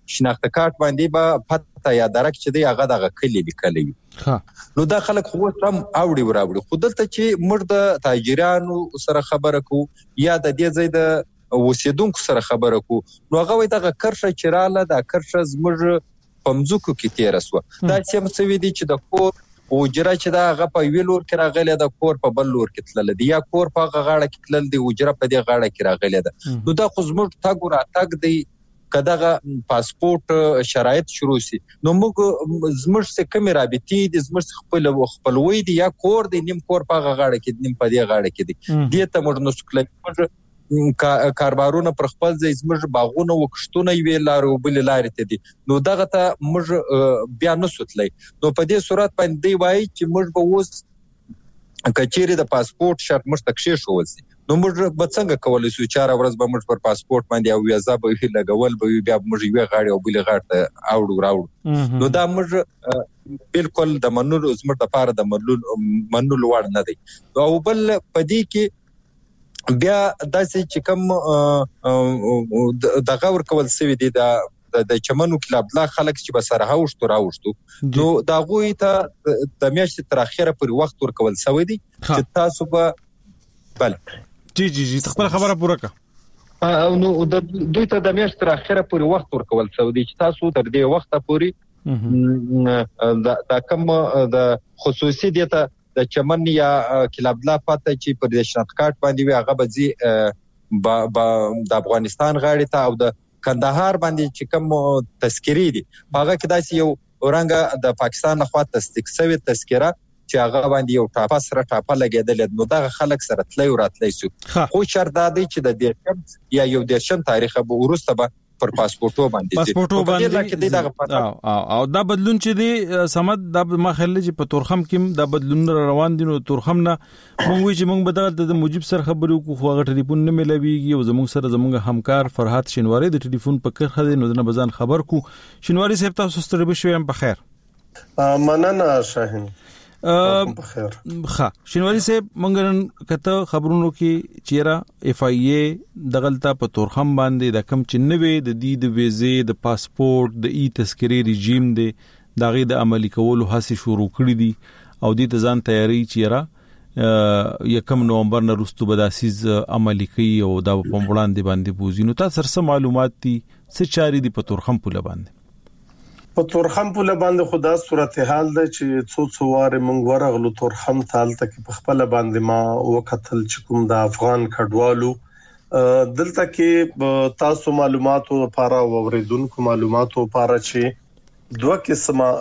شناخته کارت باندې به پته یا درک چې دی هغه دغه کلی لیکلی ها نو دا خلک خو هم اوړي وراوړي خو دلته چې موږ د تاجرانو سره خبره کو یا د دې ځای د اوسیدونکو سره خبره کو نو هغه وي دغه کرشه چراله د کرشه زموږ پمزوکو کې تیر سو دا چې مسوي دي چې د کور او جره چې دا هغه په ویلور کې راغلی د کور په بل لور کې تلل دي یا کور په غاړه کې تلل دي او جره په دې غاړه کې راغلی ده نو دا خو زموږ تاګ را تاګ دی کداغه پاسپورت شرایط شروع سي نو موږ زموږ څخه کمی رابطې دي زموږ خپل خپلوي دي یا کور دی نیم کور په غاړه کې نیم په دې غاړه کې دي دې ته موږ نو څکل کاربارونه پر خپل ځای زموږ باغونه وکښتونه وی لارو بل لارې ته دي نو دغه ته موږ بیا نه سوتلای نو په دې صورت باندې وایي چې موږ به اوس کچېری د پاسپورت شرط موږ تکشې شو وسی نو موږ به څنګه کولای شو چاره ورځ به موږ پر پاسپورت باندې او ویزا به وی لګول به بیا موږ یو غاړي او بل غاړه ته اوړو راوړو نو دا موږ بالکل د منلو زموږ لپاره د منلو منلو وړ نه دی او بل پدې کې بیا داسې چې کوم د غور کول سوي دي د د چمنو کلاب لا خلک چې بسره هاوشتو راوشتو نو دا غوي ته د میاشتې تر اخره پر وخت ور کول سوي دي چې تاسو به بل جی جی جی خپل خبره پوره کا او نو د دوی ته د میاشتې تر اخره پر وخت ور کول سوي دي چې تاسو تر دې وخته پوري دا کوم د خصوصي دي ته د چمن یا کلابلا پته چې پر د شناخت کارت باندې وی هغه به د افغانستان غاړي ته او د کندهار باندې چې کوم تذکری دي هغه کې داسې یو اورنګ د پاکستان لخوا تصدیق شوی تذکره چې هغه باندې یو ټاپه سره ټاپه لګیدل نو دا خلک سره تلای او راتلای سو خو شرط دا دی چې د دې یا یو د شن تاریخ به ورسته به پر پاسپورتو باندې پاسپورتو باندې او دا بدلون چې دی سمد دا ما خیال چې په تورخم کې دا بدلون روان دي نو تورخم نه مونږ وی چې مونږ بدل د موجب سره خبرو کو خو هغه ټلیفون نه ملويږي او زموږ سره زموږ همکار فرحات شینواری د ټلیفون په کرخه دی نو نه بزان خبر کو شینواری صاحب تاسو ستړي بشوي په خیر مننه شاهین بخیر ښه شینواری صاحب مونږ کته خبرونو کې چیرې اف ای ای دغلطه په تورخم باندې د کم چنوي د دې د ویزه د پاسپورت د ای تذکری رژیم دی دغه د عملی کولو هڅه شروع کړې دي او د دې ځان تیاری چیرې یکم نومبر نه وروسته به داسیز عملی کوي او د پموړاندې باندې بوزي نو تاسو سره معلومات دي څه چاري دي په تورخم په لباندې په تورخم په لباندې خدا صورتحال ده چې څو څو واره مونږ ورغلو تورخم تال تک په خپل باندې ما وکتل چې کوم د افغان کډوالو دلته کې تاسو معلوماتو لپاره اوریدونکو معلوماتو لپاره چې دوه قسمه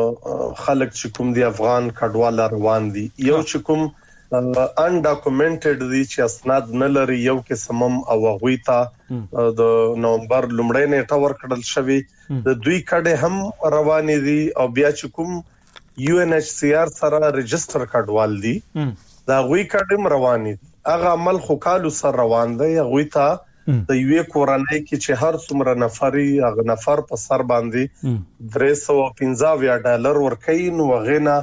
خلک چې کوم دی افغان کډوال روان دي یو چې کوم ان ډاکومنټډ دي چې اسناد نه لري یو قسمم او غويتا د نومبر لومړی نیټه ورکړل شوی د دوی کډه هم روان دي او بیا چې کوم یو ان ایچ سی آر سره ريجستر کډوال دي دا غوي کډم روان دي هغه عمل خو کالو سره روان دی غويتا د یو کورنۍ کې چې هر څومره نفري هغه نفر په سر باندې درې سوه پنځه ډالر ورکړي نو غینا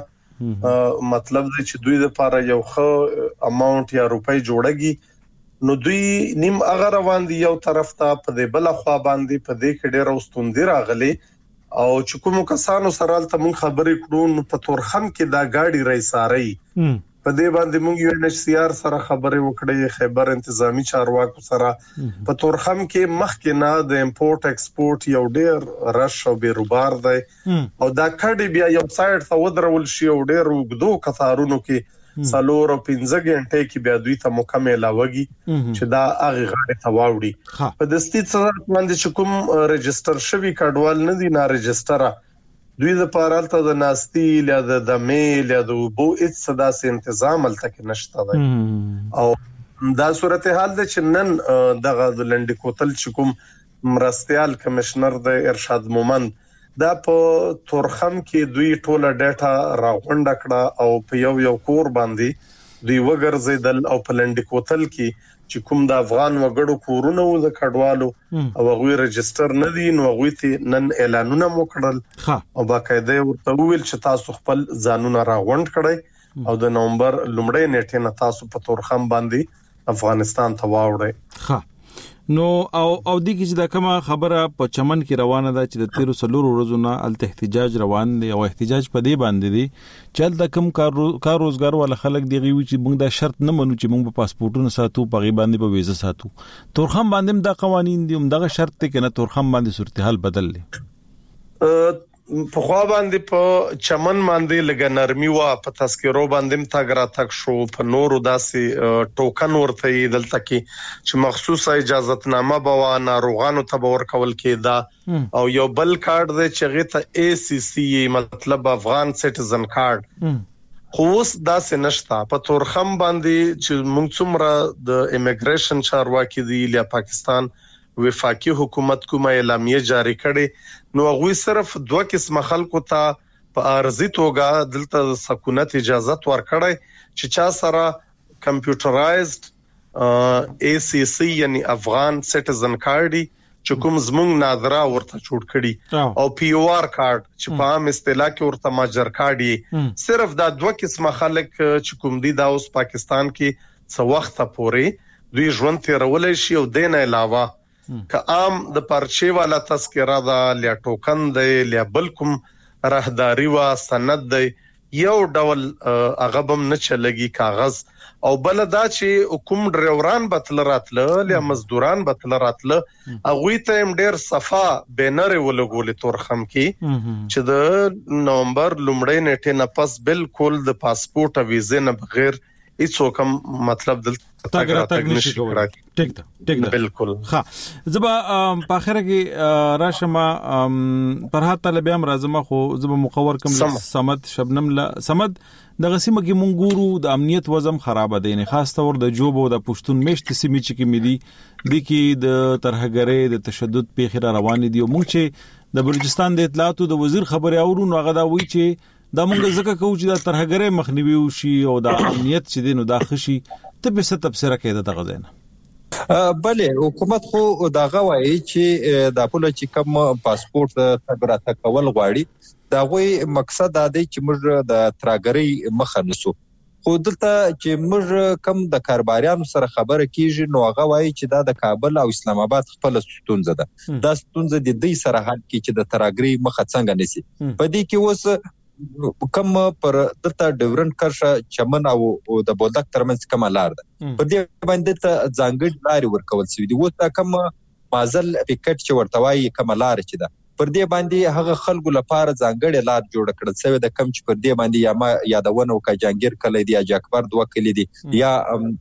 مطلب دی چې دوی لپاره یو ښه اماونت یا روپۍ جوړږي نو دوی نیم هغه روان دي یو طرف ته په دې بل خوا باندې په دې کې ډېر اوستوندي راغلي او چې کوم کسانو سره ته مون خبرې کړو نو په تورخم کې دا گاډي رئیساري په دې باندې مونږ یو ان ایچ سی آر سره خبرې وکړې خیبر انتظامی چارواکو سره په تورخم کې مخکې نه د امپورټ ایکسپورټ یو ډېر رش او بیروبار دی او دا کډي بیا یو سایډ ته ودرول شي او ډېر وګدو کثارونو کې سالور او پنځه غنټې کې بیا دوی ته مکمل اوږي چې دا هغه غاړه ته واوړي په دستي سره باندې چې کوم ريجستر شوی کډوال نه دي نه ريجستره دوی د پارالته د ناستي یا د دمې یا د بو اټ صدا سي تنظیم الته نشته دی او دا صورتحال د چنن دغه د لنډ کوتل چې کوم مرستيال کمشنر د ارشاد مومند دا په تورخم کې دوی ټوله ډاټا راغونډ کړه او په یو یو کور باندې دوی وګرځیدل او په لنډ کوتل کې چې کوم د افغان وګړو کورونه و د کډوالو او هغه ريجستر نه دي نو هغه ته نن اعلانونه وکړل او باقاعده ورته ویل چې تاسو خپل ځانونه راغونډ کړئ او د نومبر لومړی نیټه نه تاسو په تورخم باندې افغانستان ته واوړئ ها نو او او د کی چې دا کومه خبره په چمن کې روانه ده چې د تیرو سلور ورځو نه ال احتجاج روان دی او احتجاج په دې باندې دی چې د کوم کار کار روزګار ول خلک دی غوي چې موږ دا شرط نه منو چې موږ په پاسپورتونو ساتو په غي باندې په ویزه ساتو تورخم باندې دا قوانين دي هم دغه شرط ته کنه تورخم باندې صورتحال بدل لې په خوا باندې په چمن باندې لګ نرمي وا په تذکرو باندې تاګرا تک شو په نورو داسې ټوکن ورته دلته کې چې مخصوصه اجازهتنامه بوا ناروغانو ته ورکول کېدا او یو بل کارت دی چې غته اي سي سي مطلب افغان سټیزن کارت خو اوس داسې نشتا په تورخم باندې چې موږ څومره د ایمګریشن چارواکي دی ل پاکستان وفاقي حکومت کومه اعلامیه جاری کړي نو هغه صرف دوه قسمه خلکو ته په ارزي توګه دلته سکونت اجازه ورکړي چې چا سره کمپیوټرایزډ اي سي سي یعنی افغان سټیزن کارت چې کوم زمونږ ناظره ورته جوړ کړي او پی او آر کارت چې په عام اصطلاح کې ورته ماجر کارت صرف دا دوه قسمه خلک چې کوم دي دا اوس پاکستان کې څو وخت پورې دوی ژوند تیرولای شي او دینه علاوه که عام د پرچی والا تذکرہ دا لیا ټوکن دی لیا بلکم راهداری وا سند دی یو ډول هغه بم نه چلګي کاغذ او بل دا چې حکومت ډرایوران بتل راتله لیا مزدوران بتل راتله هغه ته ډیر صفه بینر ولګول تورخم کې چې د نومبر لومړی نیټه نه پس بالکل د پاسپورت او ویزه نه بغیر هیڅ کوم مطلب دل تاګرا تاګ نشي کولای ټیک ده ټیک ده بالکل ها زبا په اخره کې راشمه فرحات طالبيام راځم خو زبا مقور کوم سمد شبنم لا سمد د غسیمه کې مونګورو د امنیت وزم خراب دي نه خاص تور د جوب او د پښتون میشت سیمه چې کې ملي د کې د ترهګرې د تشدد په خیره روان دي او مونږ چې د بلوچستان د اطلاعاتو د وزیر خبري اورو نو هغه دا وی چې دا مونږ زکه کوو چې د ترهګرې مخنیوي وشي او د امنیت چې دینو دا خشي ته به ست تفسیر کوي د غزنه بله حکومت خو دا غواړي چې د خپل چې کوم پاسپورت تګرا تکول غواړي دا غوي مقصد دا دی چې موږ د ترهګرۍ مخه نسو خو دلته چې موږ کوم د کارباریانو سره خبره کیږي نو هغه وایي چې دا د کابل او اسلام آباد خپل ستونزه ده دا ستونزه د دې سره حل کی چې د ترهګرۍ مخه څنګه نسی په دې کې اوس کوم پر دلته ډیورنت کرشه چمن او د بولدک ترمنځ کومه لار ده په دې باندې ته ځانګړي لارې ورکول شوې دي اوس دا کوم مازل پکټ چې ورتوي کومه لار چې ده پر دې باندې هغه خلکو لپاره ځانګړي لار جوړ کړل شوی د کم چې پر دې باندې یا ما یادونه وکړه جانگیر کلی دی یا جاکبر دوه کلی دی یا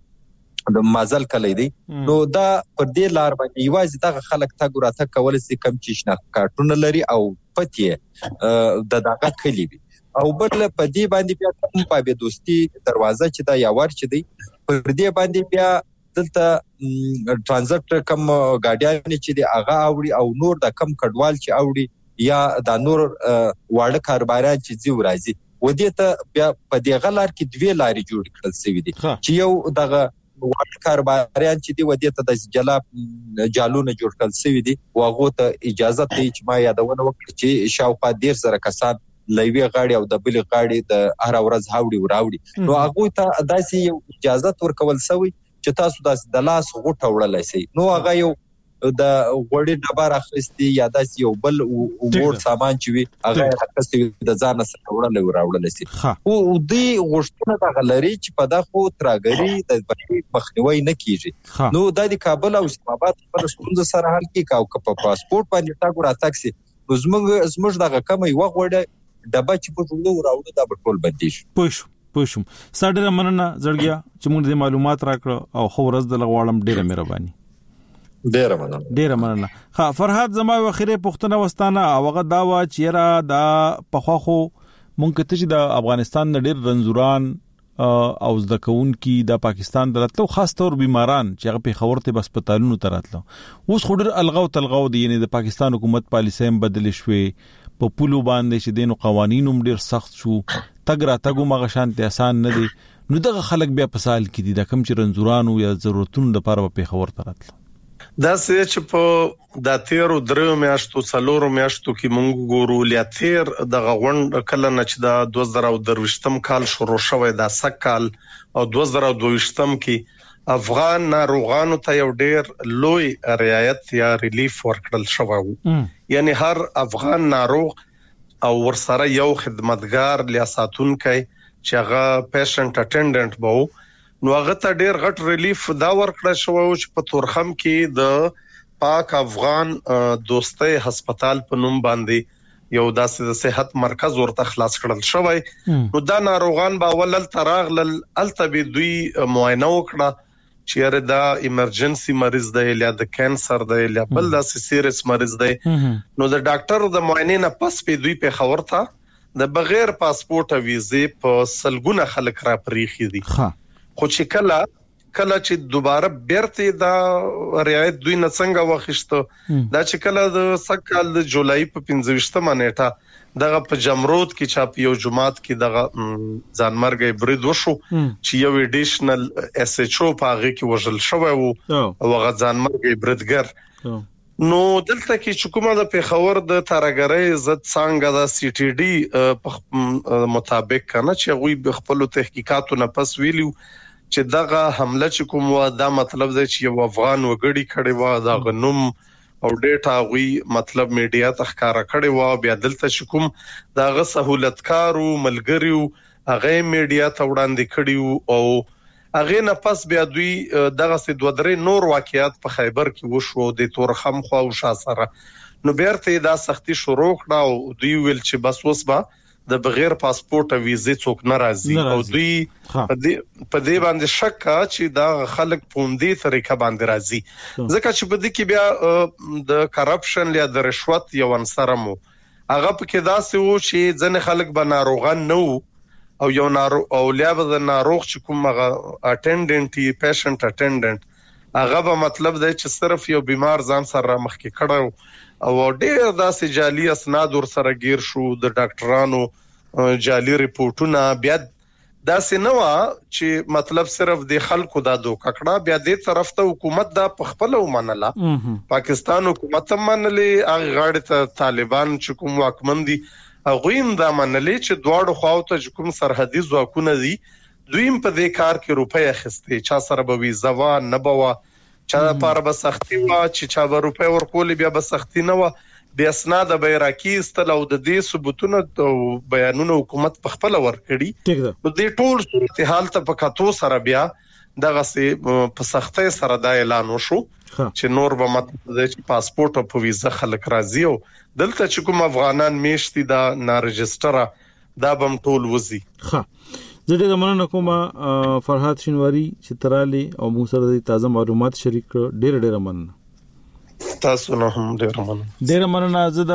د مازل کلی دی نو دا پر دې لار باندې یوازې دغه خلک تا ګوره تا کول سي کم چې شناخت کارتونه لري او پته د دغه کلی دی او بل په دې باندې بیا کوم په دوستي دروازه چې دا یاور چې دی پر دې باندې بیا دلته ترانزیت کم گاډیان چې دی هغه اوړي او نور د کم کډوال چې اوړي یا د نور واړه کاروباران چې زی ورازي و دې ته بیا په دې غلار کې دوه لارې جوړ کړل شوی دي چې یو دغه واړه کاروباران چې دی و دې ته د جلا جالونه جوړ کړل شوی دي واغه ته اجازه ته چې ما یادونه وکړه چې شاوخوا ډیر زره کسان لوي غاړي او د بل غاړي د هر ورځ هاوړي وراوړي نو هغه ته داسې یو اجازه ورکول شوی چې تاسو داسې د لاس غوټه وړلای شئ نو هغه یو د غوړي ډبر اخستي یا داسې یو بل وګور سامان چې وي هغه اخستي د ځان سره وړلای وراوړل شي او دوی غوښتنه د غلري چې په دغه ترګري د بشري مخنیوي نه کیږي نو د کابل او اسلام آباد پر ستونزه سره حل کی کاو په پاسپورت باندې تا ګور اتاکسي زموږ زموږ دغه کمي وغوړه دبا چې په ټولو راوړو دا ټول بدیش پښ پښم ساده مننه زړګیا چې موږ د معلومات راکړو او خو ورځ د لغواړم ډیره مهرباني ډیره مننه ډیره مننه ها فرحات زما واخیره پښتنه وستانه او هغه دا وا چیرې دا په خو خو مونږ ته چې د افغانستان د ډیر رنزوران او زدکون کی د پاکستان دلته خاص تور بیماران چې هغه په خبرته بس پتالونو تراتلو اوس خډر الغاو تلغاو دي یعنی د پاکستان حکومت پالیسي هم بدل شوې په پولو باندې چې دینو قوانینو ډیر سخت شو تګ را تګو مغه شانته آسان نه دي نو دغه خلک بیا په سال کې دي د کم چې رنزورانو یا ضرورتونو لپاره په خبر تراتل دا څه چې په د تیرو درو میاشتو څلورو میاشتو کې مونږ ګورو لیا تیر د غوند کله نه چې د دوه زره او درويشتم کال شروع شوی دا سکال او دوه زره او دویشتم کې افغان ناروغانو ته یو ډیر لوی رعایت یا ریلیف ورکړل شوی یعنی هر افغان ناروغ او ورسره یو خدمتګار لیا ساتونکي چې هغه پیشنټ اټینډنټ بو نو هغه ته ډیر غټ ریلیف دا ورکړل شو چې په تورخم کې د پاک افغان دوستۍ هسپتال په نوم باندې یو داسې د صحت مرکز ورته خلاص کړل شوی نو دا ناروغان به ولل تراغلل التبي دوی معاینه وکړه چې دا ایمرجنسي مریض دی یا د کانسر دی یا بل داسې سیریس مریض دی نو د ډاکټر د معاینې نه پس په دوی په خبر تا د بغیر پاسپورت او ویزه په سلګونه خلک را پریخي دي خو چې کله کله چې دوباره بیرته دا رعایت دوی نه څنګه واخیسته دا چې کله د سکهال د جولای په پنځه نیټه دغه په جمرود کې چاپ یو جماعت کې دغه ځانمرګي برید وشو چې یو ایډیشنل اس ایچ او په هغه کې وژل شوی وو او هغه ځانمرګي بریدګر نو دلته کې چې کومه د پیښور د تارګرۍ عزت څنګه د سی ټي ډي مطابق کنه چې غوي خپل تحقیقاتو نه پس ویلو چې دغه حمله چې کوم و دا مطلب دی چې یو افغان وګړي کړي و دا غنوم او ډیټا غوي مطلب میډیا تخکارا کړي و بیا دلته چې کوم دغه سہولتکارو ملګریو هغه میډیا ته وړاندې کړي او هغه نه پس بیا دوی دغه سي دوه درې نور واقعیات په خیبر کې وشو د تورخم خو او شاسره نو بیرته دا سختي شروع کړه او دوی ویل چې بس اوس با د بغیر پاسپورت او ویزه څوک ناراضي او دوی په دې باندې شک چې دا خلک پوندې طریقه باندې راضي ځکه چې په دې کې بیا د کرپشن یا د رشوت یو عنصر مو هغه په کې دا څه وو چې ځنه خلک به ناروغان نو او یو ناروغ او لیا به د ناروغ چې کوم هغه اټینډنټ پیشنټ اټینډنټ هغه به مطلب دی چې صرف یو بیمار ځان سره مخ کې کړو او ډېر داسې جعلي اسناد ور سره گیر شو د ډاکټرانو جعلي ریپورتونه بیا داسې نو چې مطلب صرف د خلکو د دوه کړه بیا د طرف ته حکومت د پخپل ومنله پاکستان حکومت منلې هغه غاړه ته طالبان چې کوم واکمندي هغه هم دا منلې چې دواړو خواو ته کوم سرحدي ځواکونه دي دویم په دې کار کې روپۍ اخستې چا سره به ویزا و نه بوا چا لپاره به سختي و چې چا به روپۍ ورکول بیا به سختي نه و بیا اسناد به راکی استل او د دې ثبوتونه او بیانونه حکومت په خپل ورکړي نو دې ټول صورتحال ته په کاتو سره بیا دغه سي په سختۍ سره دا اعلان وشو چې نور به مطلب د پاسپورت او په ویزه خلک راځي او دلته چې کوم افغانان میشتي دا نارجستره دا بم ټول وزي ها زه ډېر مننه کوم فرحات شینواری چې تراله او موږ سره د تازه معلومات شریک کړ ډېر ډېر مننه تاسو نه هم ډېر مننه ډېر مننه زه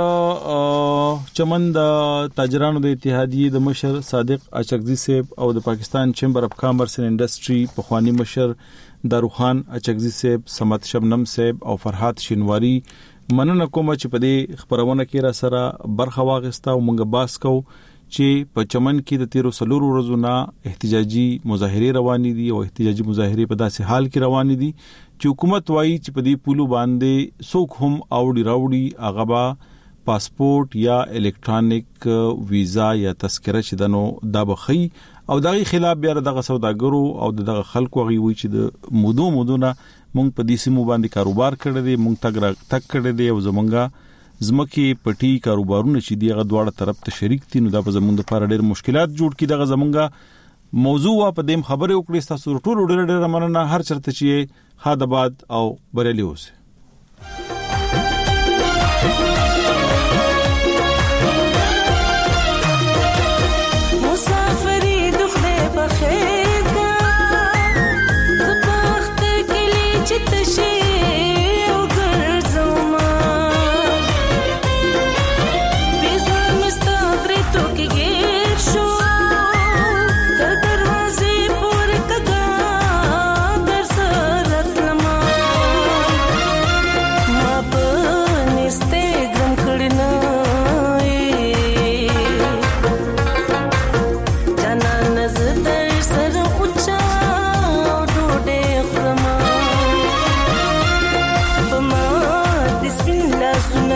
د چمن د تاجرانو د اتحادیې د مشر صادق اچکزي صاحب او د پاکستان چیمبر اف کامرس اینڈ انډستری په خواني مشر داروخان اچکزي صاحب سمت شبنم صاحب او فرحات شینواری مننه کوم چې په دې خبرونه کې را سره برخه واغستا او موږ باس کو چې په چمن کې د تیرو سلورو ورځو نه احتجاجي مظاهره روانې دي او احتجاجي مظاهره په داسې حال کې روانې دي چې حکومت وایي چې په دې پولو باندې څوک هم اوړي راوړي هغه به پاسپورت یا الکترونیک ویزا یا تذکره چې دنو دا بخي او دغه خلاف بیا دغه سوداګرو او دغه خلکو غوي وي چې د مودو مودونه مونږ په دې سیمو باندې کاروبار کړی دی مونږ تګ تک کړی دی او زمونږه زمکه پټي کاروبارونه چې دیغه دواړه طرف ته شریک دي نو دا په زمونږ لپاره ډېر مشکلات جوړ کړي دغه زمونږه موضوع په دیم خبره وکړي تاسو ټول ډېر ډېر مننه هر چرته چې حادثات او بریالي اوسه ما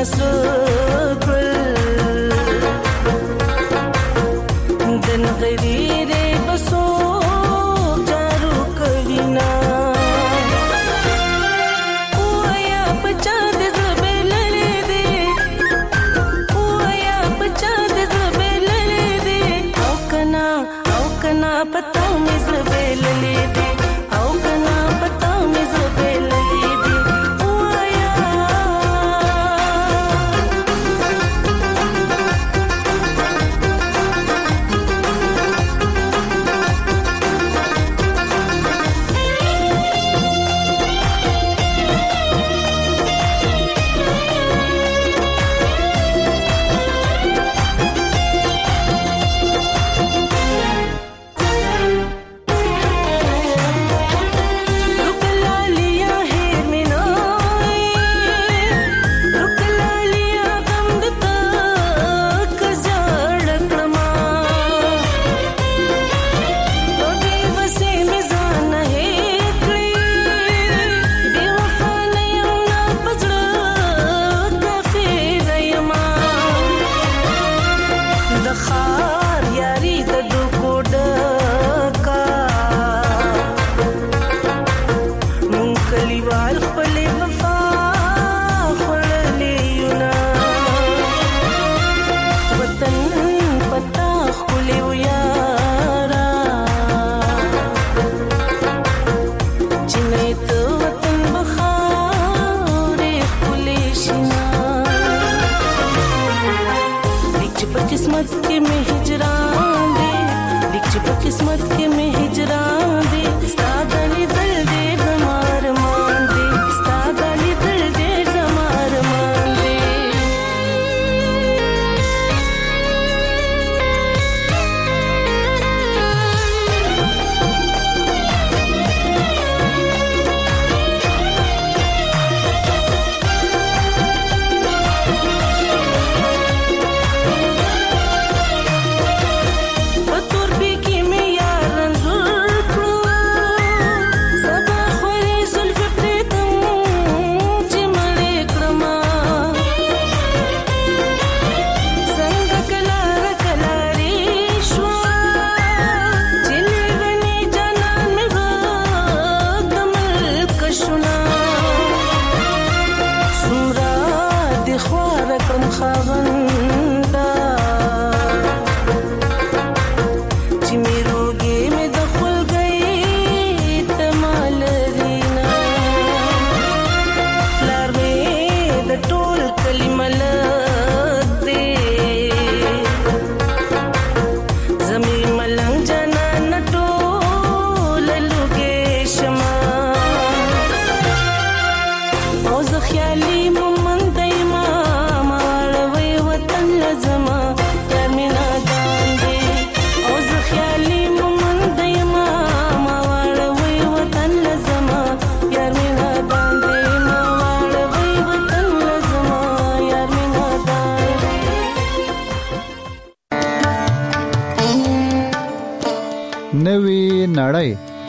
نوی نړۍ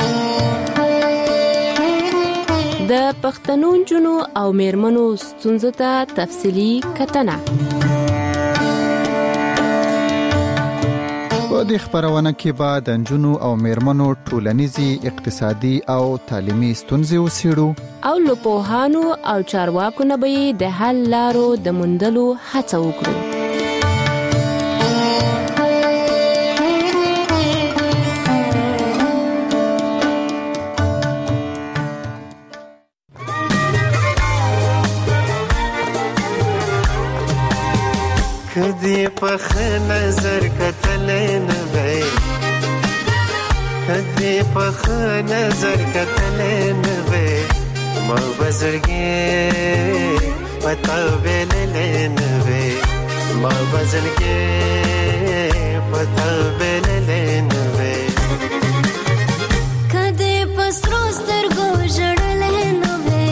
د پښتنو جنو او میرمنو ستونزو ته تفصیلی کتنه. په دې خبرونه کې به د جنو او میرمنو ټولنیزي، اقتصادي او تعلیمي ستونزې وڅېړو او له پوهانو او چارواکو نه به د حل لارو د موندلو هڅه وکړو. کدی پخ نظر کتلې نه وې کدی پخ نظر کتلې نه وې ما بزرګې پتا ویلې نه وې ما بزرګې پتا ویلې نه وې کدی پسرو سترګو جړلې نه وې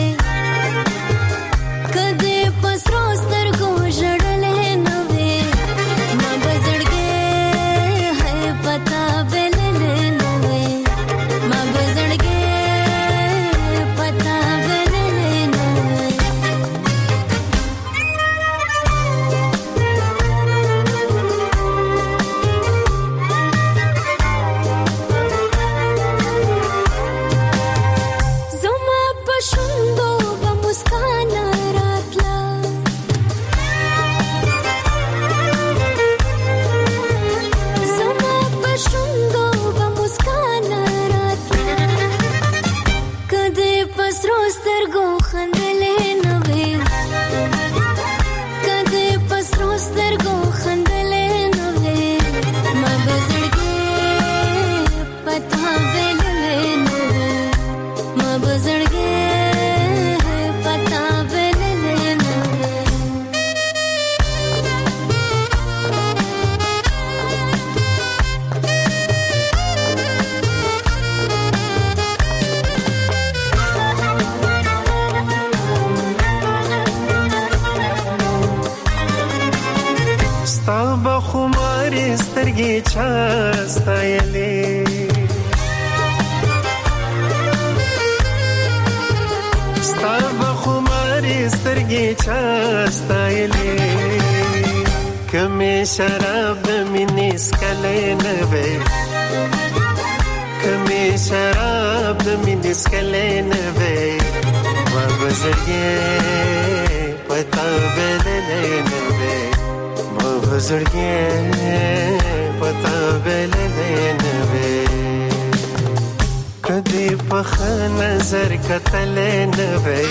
کدی پسرو سترګو جړلې سترګې چاستایلې کمې شراب د مینې سکلې نه وې کمې شراب د مینې سکلې نه وې ما بزرګې پتا بللې نه وې ما بزرګې پتا بللې نه وې کدی په نظر کتلې نه وې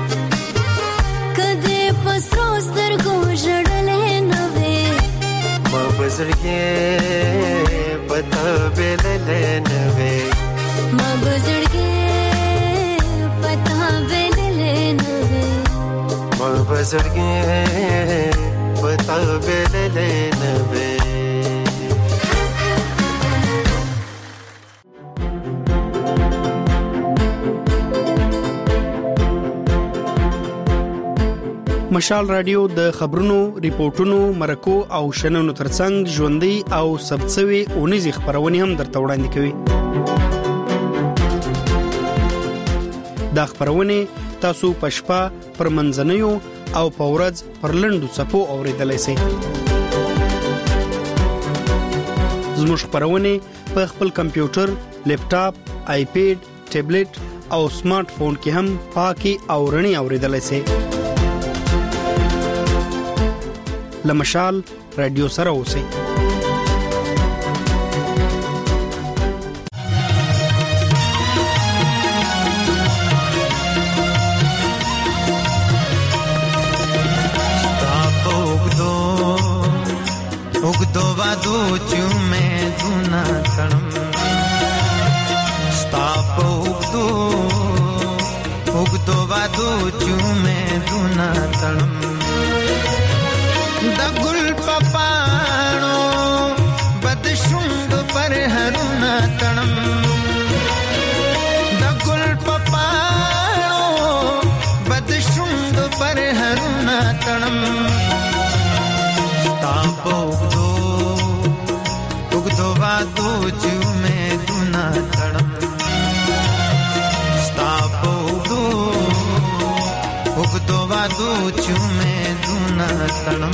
کدی په سترو سترګو ژړلې نه وې ما بزرګې پتا بللې نه وې ما بزرګې پتا بللې نه وې ما بزرګې پتا بللې نه وې مشال رادیو د خبرونو، ریپورتونو، مرکو او شننو ترڅنګ ژوندۍ او سبڅوي اونیزې خبرونه هم درته وړاندې کوي. دا خبرونه تاسو په شپه پر منځنیو او په ورځ پر لنډو څپو اوریدلای شئ. زموږ خبرونه په خپل کمپیوټر، لیپټاپ، آیپیډ، ټابلیټ او سمارټ فون کې هم پاکي او رڼي اوریدلای شئ. لمشال رادیو سره اوسئ. उगदो वादो चुमे दुना तणम स्ताप उगदो उगदो वादो चुमे दुना तणम द गुल पपाणो बदशुंग पर हरुना तणम द गुल पपाणो बदशुंग पर हरुना तणम तापो उगदो उगदो वादो चुमे दुना तणम तापो उगदो उगदो वादो चुमे दुना तणम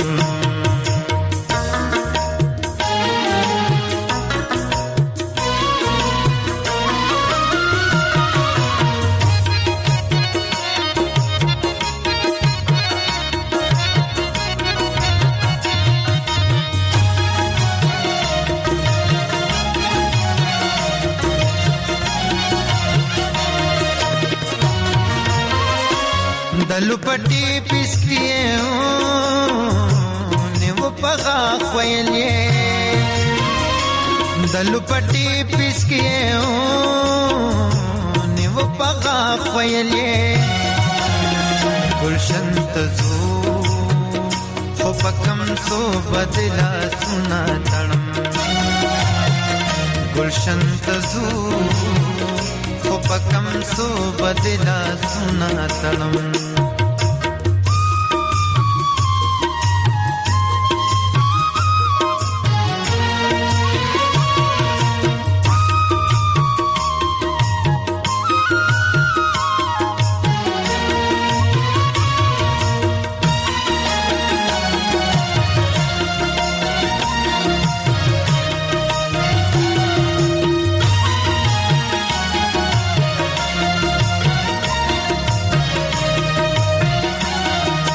दलुपटी पिसकिए ने वो पगा ख्वैले दलुपटी पिसकिए ने वो पगा ख्वैले गुलशन तजू खो पकम सो बदला सुना तणम गुलशन तजू खो पकम सो बदला सुना तणम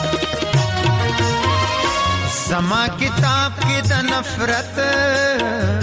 समा किताब की द नफरत